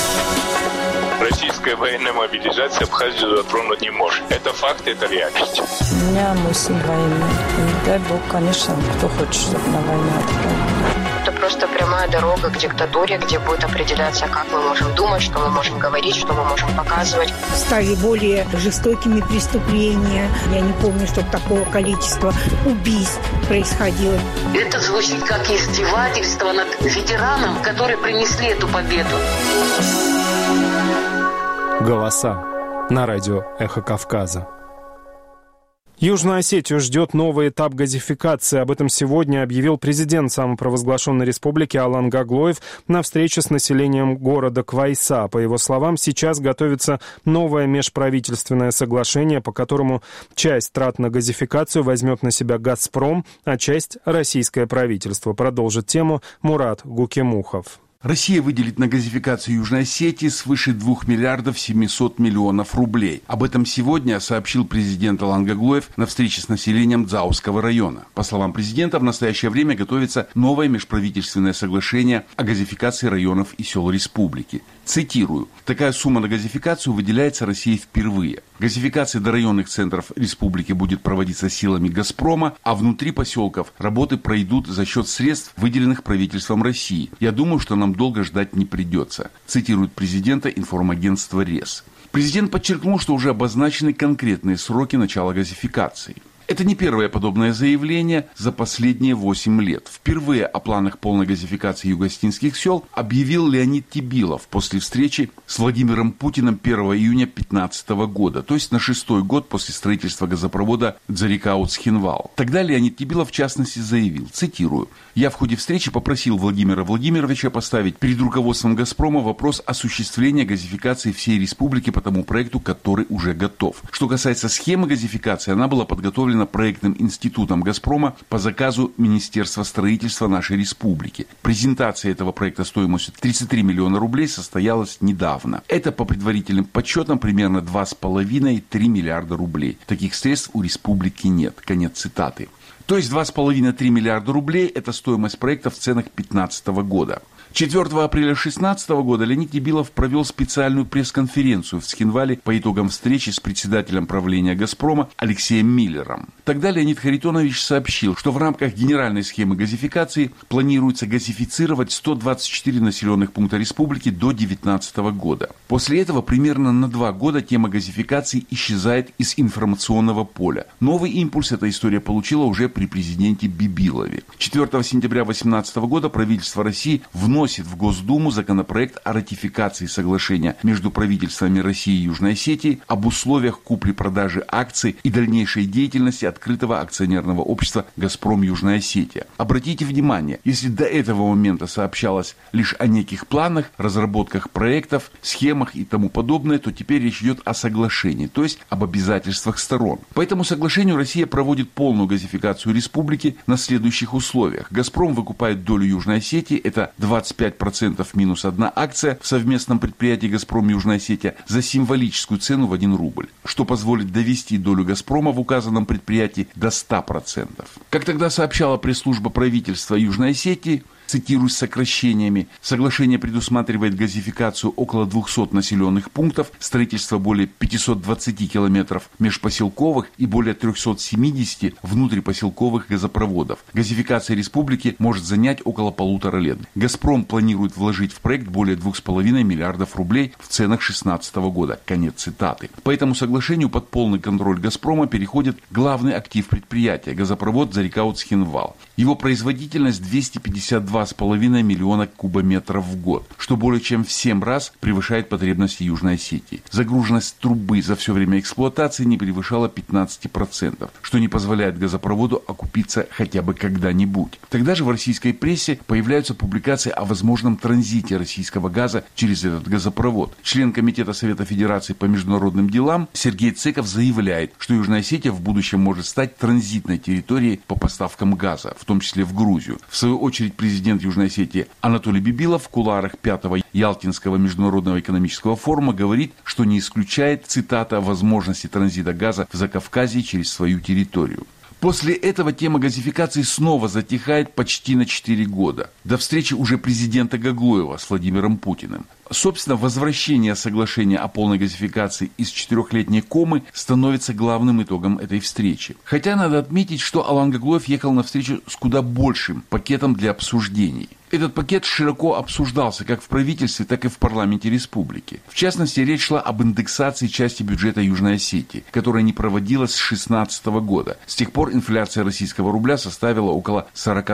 Российская военная мобилизация Абхазию затронуть не может. Это факт, это реальность. У меня мой сын военный. И дай бог, конечно, кто хочет, чтобы на войну отправили. Это просто прямая дорога к диктатуре, где будет определяться, как мы можем думать, что мы можем говорить, что мы можем показывать. Стали более жестокими преступления. Я не помню, чтобы такого количества убийств происходило. Это звучит как издевательство над ветераном, которые принесли эту победу. Голоса на радио «Эхо Кавказа». Южную Осетию ждет новый этап газификации. Об этом сегодня объявил президент самопровозглашенной республики Алан Гаглоев на встрече с населением города Квайса. По его словам, сейчас готовится новое межправительственное соглашение, по которому часть трат на газификацию возьмет на себя «Газпром», а часть — российское правительство. Продолжит тему Мурат Гукемухов. Россия выделит на газификацию Южной Осетии свыше 2 миллиардов 700 миллионов рублей. Об этом сегодня сообщил президент Алан Гаглоев на встрече с населением Дзауского района. По словам президента, в настоящее время готовится новое межправительственное соглашение о газификации районов и сел республики. Цитирую. «Такая сумма на газификацию выделяется Россией впервые. Газификация до районных центров республики будет проводиться силами «Газпрома», а внутри поселков работы пройдут за счет средств, выделенных правительством России. Я думаю, что нам долго ждать не придется», цитирует президента информагентство РЕС. Президент подчеркнул, что уже обозначены конкретные сроки начала газификации. Это не первое подобное заявление за последние 8 лет. Впервые о планах полной газификации юго-осетинских сел объявил Леонид Тебилов после встречи с Владимиром Путиным 1 июня 2015 года, то есть на 6-й год после строительства газопровода Дзарикаут-Схинвал. Тогда Леонид Тебилов в частности заявил, цитирую: «Я в ходе встречи попросил Владимира Владимировича поставить перед руководством «Газпрома» вопрос осуществления газификации всей республики по тому проекту, который уже готов. Что касается схемы газификации, она была подготовлена проектным институтом «Газпрома» по заказу Министерства строительства нашей республики. Презентация этого проекта стоимостью 33 миллиона рублей состоялась недавно. Это по предварительным подсчетам примерно 2,5-3 миллиарда рублей. Таких средств у республики нет». Конец цитаты. То есть 2,5-3 миллиарда рублей – это стоимость проекта в ценах 2015 года. 4 апреля 2016 года Леонид Тебилов провел специальную пресс-конференцию в Схинвале по итогам встречи с председателем правления «Газпрома» Алексеем Миллером. Тогда Леонид Харитонович сообщил, что в рамках генеральной схемы газификации планируется газифицировать 124 населенных пункта республики до 2019 года. После этого примерно на 2 года тема газификации исчезает из информационного поля. Новый импульс эта история получила уже при президенте Бибилове. 4 сентября 2018 года правительство России вносит в Госдуму законопроект о ратификации соглашения между правительствами России и Южной Осетии об условиях купли-продажи акций и дальнейшей деятельности открытого акционерного общества «Газпром Южная Осетия». Обратите внимание, если до этого момента сообщалось лишь о неких планах, разработках проектов, схемах и тому подобное, то теперь речь идет о соглашении, то есть об обязательствах сторон. По этому соглашению Россия проводит полную газификацию республики на следующих условиях. «Газпром» выкупает долю Южной Осетии, это 25% минус 1 акция в совместном предприятии «Газпром Южная Осетия» за символическую цену в 1 рубль, что позволит довести долю «Газпрома» в указанном предприятии до 100%. Как тогда сообщала пресс-служба правительства Южной Осетии, цитирую с сокращениями, соглашение предусматривает газификацию около 200 населенных пунктов, строительство более 520 километров межпоселковых и более 370 внутрипоселковых газопроводов. Газификация республики может занять около 1,5 лет. «Газпром» планирует вложить в проект более 2,5 миллиардов рублей в ценах 2016 года. Конец цитаты. По этому соглашению под полный контроль «Газпрома» переходит главный актив предприятия – газопровод Дзарикаут-Схинвал. Его производительность 252,5 миллиона кубометров в год, что более чем в 7 раз превышает потребности Южной Осетии. Загруженность трубы за все время эксплуатации не превышала 15%, что не позволяет газопроводу окупиться хотя бы когда-нибудь. Тогда же в российской прессе появляются публикации о возможном транзите российского газа через этот газопровод. Член Комитета Совета Федерации по международным делам Сергей Цеков заявляет, что Южная Осетия в будущем может стать транзитной территорией по поставкам газа, в том числе в Грузию. В свою очередь президент Южной Осетии Анатолий Бибилов в кулуарах 5-го Ялтинского международного экономического форума говорит, что не исключает, цитата, возможности транзита газа в Закавказье через свою территорию. После этого тема газификации снова затихает почти на 4 года, до встречи уже президента Гаглоева с Владимиром Путиным. Собственно, возвращение соглашения о полной газификации из 4-летней комы становится главным итогом этой встречи. Хотя надо отметить, что Алан Гаглоев ехал на встречу с куда большим пакетом для обсуждений. Этот пакет широко обсуждался как в правительстве, так и в парламенте республики. В частности, речь шла об индексации части бюджета Южной Осетии, которая не проводилась с 2016 года. С тех пор инфляция российского рубля составила около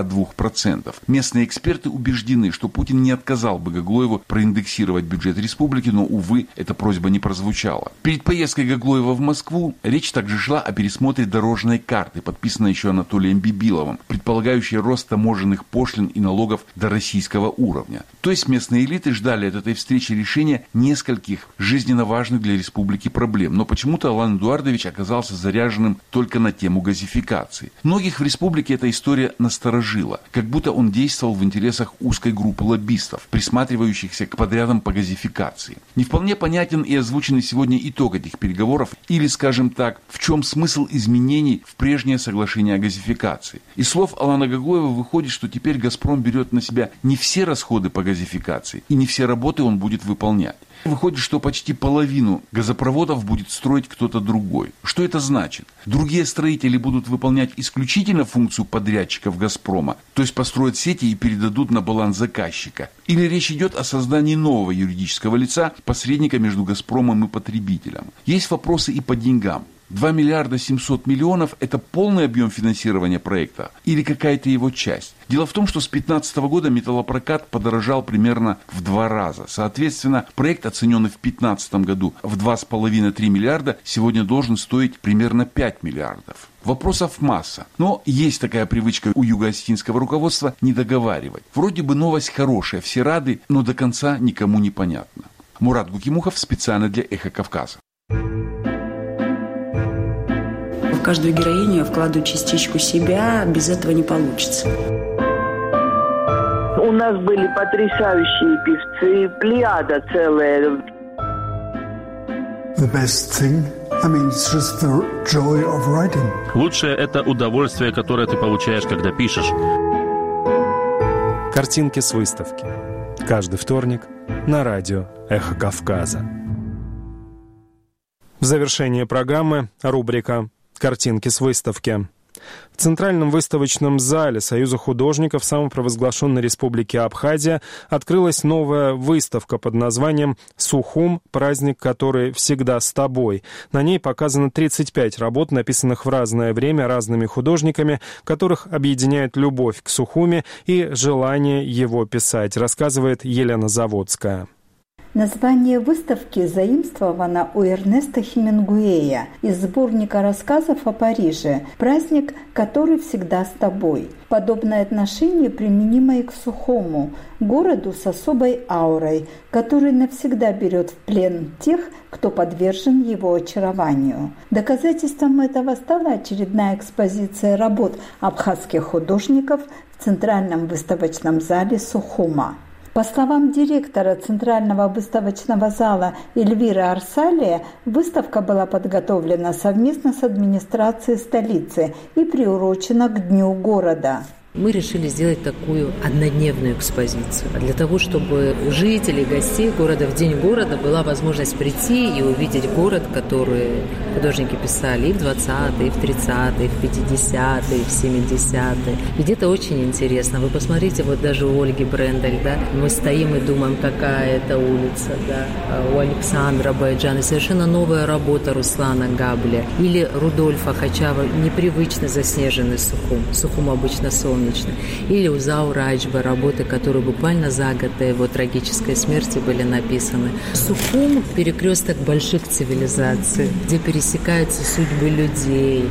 42%. Местные эксперты убеждены, что Путин не отказал бы Гаглоеву проиндексировать бюджет республики, но, увы, эта просьба не прозвучала. Перед поездкой Гаглоева в Москву речь также шла о пересмотре дорожной карты, подписанной еще Анатолием Бибиловым, предполагающей рост таможенных пошлин и налогов до российского уровня. То есть местные элиты ждали от этой встречи решения нескольких жизненно важных для республики проблем, но почему-то Алан Эдуардович оказался заряженным только на тему газификации. Многих в республике эта история насторожила, как будто он действовал в интересах узкой группы лоббистов, присматривающихся к подрядам по газификации. Не вполне понятен и озвученный сегодня итог этих переговоров, или, скажем так, в чем смысл изменений в прежнее соглашение о газификации. Из слов Алана Гаглоева выходит, что теперь «Газпром» берет на себя не все расходы по газификации, и не все работы он будет выполнять. Выходит, что почти половину газопроводов будет строить кто-то другой. Что это значит? Другие строители будут выполнять исключительно функцию подрядчиков «Газпрома», то есть построят сети и передадут на баланс заказчика. Или речь идет о создании нового юридического лица, посредника между «Газпромом» и потребителем. Есть вопросы и по деньгам. 2 миллиарда 700 миллионов – это полный объем финансирования проекта или какая-то его часть? Дело в том, что с 2015 года металлопрокат подорожал примерно в 2 раза. Соответственно, проект, оцененный в 2015 году в 2,5-3 миллиарда, сегодня должен стоить примерно 5 миллиардов. Вопросов масса. Но есть такая привычка у юго-осетинского руководства не договаривать. Вроде бы новость хорошая, все рады, но до конца никому не понятно. Мурат Гукимухов специально для «Эхо Кавказа». В каждую героиню я вкладываю частичку себя, без этого не получится. У нас были потрясающие певцы, плеяда целая. The best thing, it's just the joy of writing. Лучшее – это удовольствие, которое ты получаешь, когда пишешь. Картинки с выставки. Каждый вторник на радио «Эхо Кавказа». В завершение программы рубрика «Картинки с выставки». В Центральном выставочном зале Союза художников самопровозглашенной Республики Абхазия открылась новая выставка под названием «Сухум. Праздник, который всегда с тобой». На ней показано 35 работ, написанных в разное время разными художниками, которых объединяет любовь к Сухуме и желание его писать, рассказывает Елена Заводская. Название выставки заимствовано у Эрнеста Хемингуэя из сборника рассказов о Париже «Праздник, который всегда с тобой». Подобное отношение применимо и к Сухуму, городу с особой аурой, который навсегда берет в плен тех, кто подвержен его очарованию. Доказательством этого стала очередная экспозиция работ абхазских художников в Центральном выставочном зале Сухума. По словам директора Центрального выставочного зала Эльвиры Арсалия, выставка была подготовлена совместно с администрацией столицы и приурочена к Дню города. Мы решили сделать такую однодневную экспозицию. Для того, чтобы у жителей, гостей города в День города была возможность прийти и увидеть город, который художники писали и в 20-е, и в 30-е, и в 50-е, и в 70-е. Ведь это очень интересно. Вы посмотрите, вот даже у Ольги Брендель, да, мы стоим и думаем, какая это улица, да, у Александра Байджана совершенно новая работа Руслана Габля или Рудольфа Хачава, непривычно заснеженный Сухум. Сухум обычно солнечный. Или у Заура Аджба работы, которые буквально за год до его трагической смерти были написаны. Сухум – перекресток больших цивилизаций, где пересекаются судьбы людей,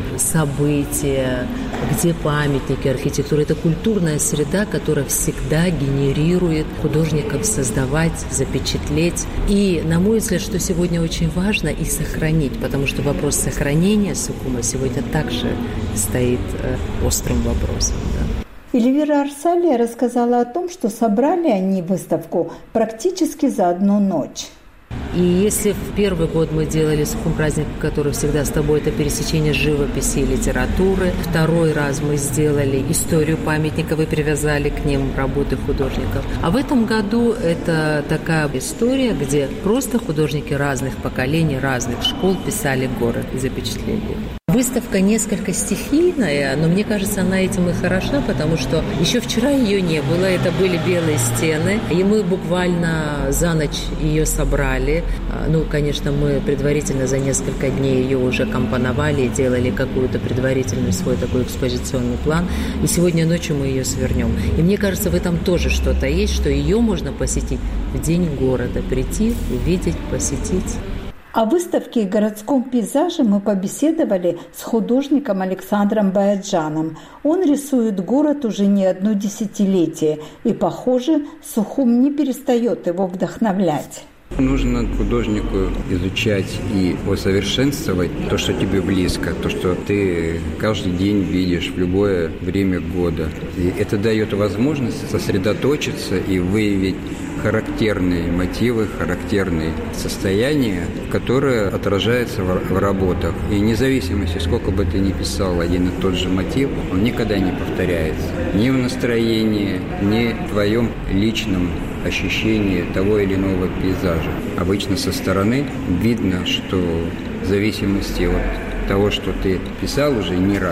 события, где памятники, архитектура. Это культурная среда, которая всегда генерирует художников создавать, запечатлеть. И, на мой взгляд, что сегодня очень важно, и сохранить, потому что вопрос сохранения Сухума сегодня также стоит острым вопросом. Да. Эльвира Арсалия рассказала о том, что собрали они выставку практически за одну ночь. И если в первый год мы делали Сухум праздник, который всегда с тобой, это пересечение живописи и литературы. Второй раз мы сделали историю памятников и привязали к ним работы художников. А в этом году это такая история, где просто художники разных поколений, разных школ писали город и запечатлели. Выставка несколько стихийная, но мне кажется, она этим и хороша, потому что еще вчера ее не было, это были белые стены, и мы буквально за ночь ее собрали. Ну, конечно, мы предварительно за несколько дней ее уже компоновали и делали какую-то предварительный свой такой экспозиционный план, и сегодня ночью мы ее свернем. И мне кажется, в этом тоже что-то есть, что ее можно посетить в День города, прийти, увидеть, посетить. О выставке и городском пейзаже мы побеседовали с художником Александром Баяджаном. Он рисует город уже не одно десятилетие, и, похоже, Сухум не перестает его вдохновлять. Нужно художнику изучать и усовершенствовать то, что тебе близко, то, что ты каждый день видишь в любое время года. И это дает возможность сосредоточиться и выявить характерные мотивы, характерные состояния, которые отражаются в работах. И вне зависимости, сколько бы ты ни писал один и тот же мотив, он никогда не повторяется. Ни в настроении, ни в твоем личном ощущении того или иного пейзажа. Обычно со стороны видно, что в зависимости от того, что ты писал уже не раз,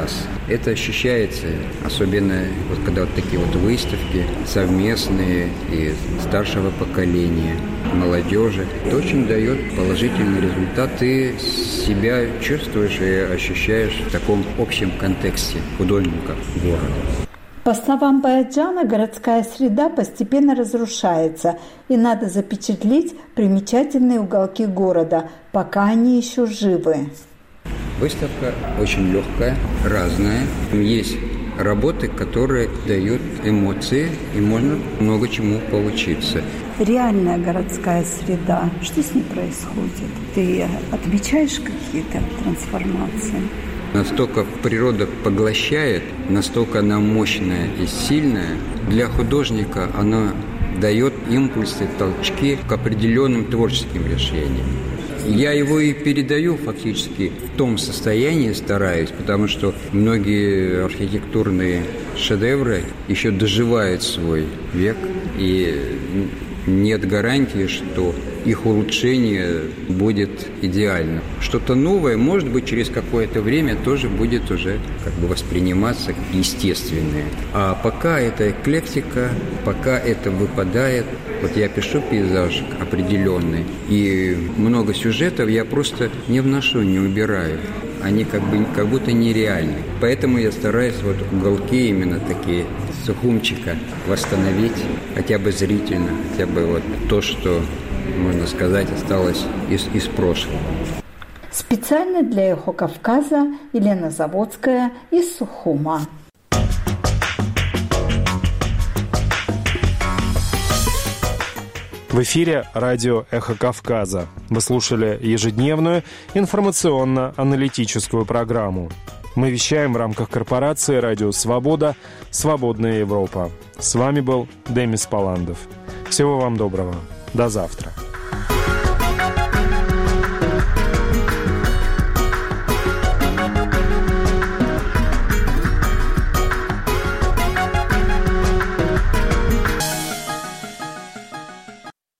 Это ощущается, особенно вот когда вот такие вот выставки совместные и старшего поколения, молодежи. Это очень дает положительный результат. Ты себя чувствуешь и ощущаешь в таком общем контексте художника города. По словам Баяджана, городская среда постепенно разрушается, и надо запечатлеть примечательные уголки города, пока они еще живы. Выставка очень легкая, разная. Есть работы, которые дают эмоции, и можно много чему поучиться. Реальная городская среда, что с ней происходит? Ты отмечаешь какие-то трансформации? Настолько природа поглощает, настолько она мощная и сильная. Для художника она дает импульсы, толчки к определенным творческим решениям. Я его и передаю фактически в том состоянии, стараюсь, потому что многие архитектурные шедевры еще доживают свой век, и нет гарантии, что их улучшение будет идеально. Что-то новое, может быть, через какое-то время тоже будет уже как бы восприниматься как естественное. А пока это эклектика, пока это выпадает. Вот я пишу пейзаж определенный, и много сюжетов я просто не вношу, не убираю. Они как будто нереальны. Поэтому я стараюсь вот уголки именно такие Сухумчика восстановить, хотя бы зрительно, хотя бы вот то, что, можно сказать, осталось из прошлого. Специально для «Эхо Кавказа» Елена Заводская из Сухума. В эфире радио «Эхо Кавказа». Вы слушали ежедневную информационно-аналитическую программу. Мы вещаем в рамках корпорации «Радио Свобода. Свободная Европа». С вами был Демис Паландов. Всего вам доброго. До завтра.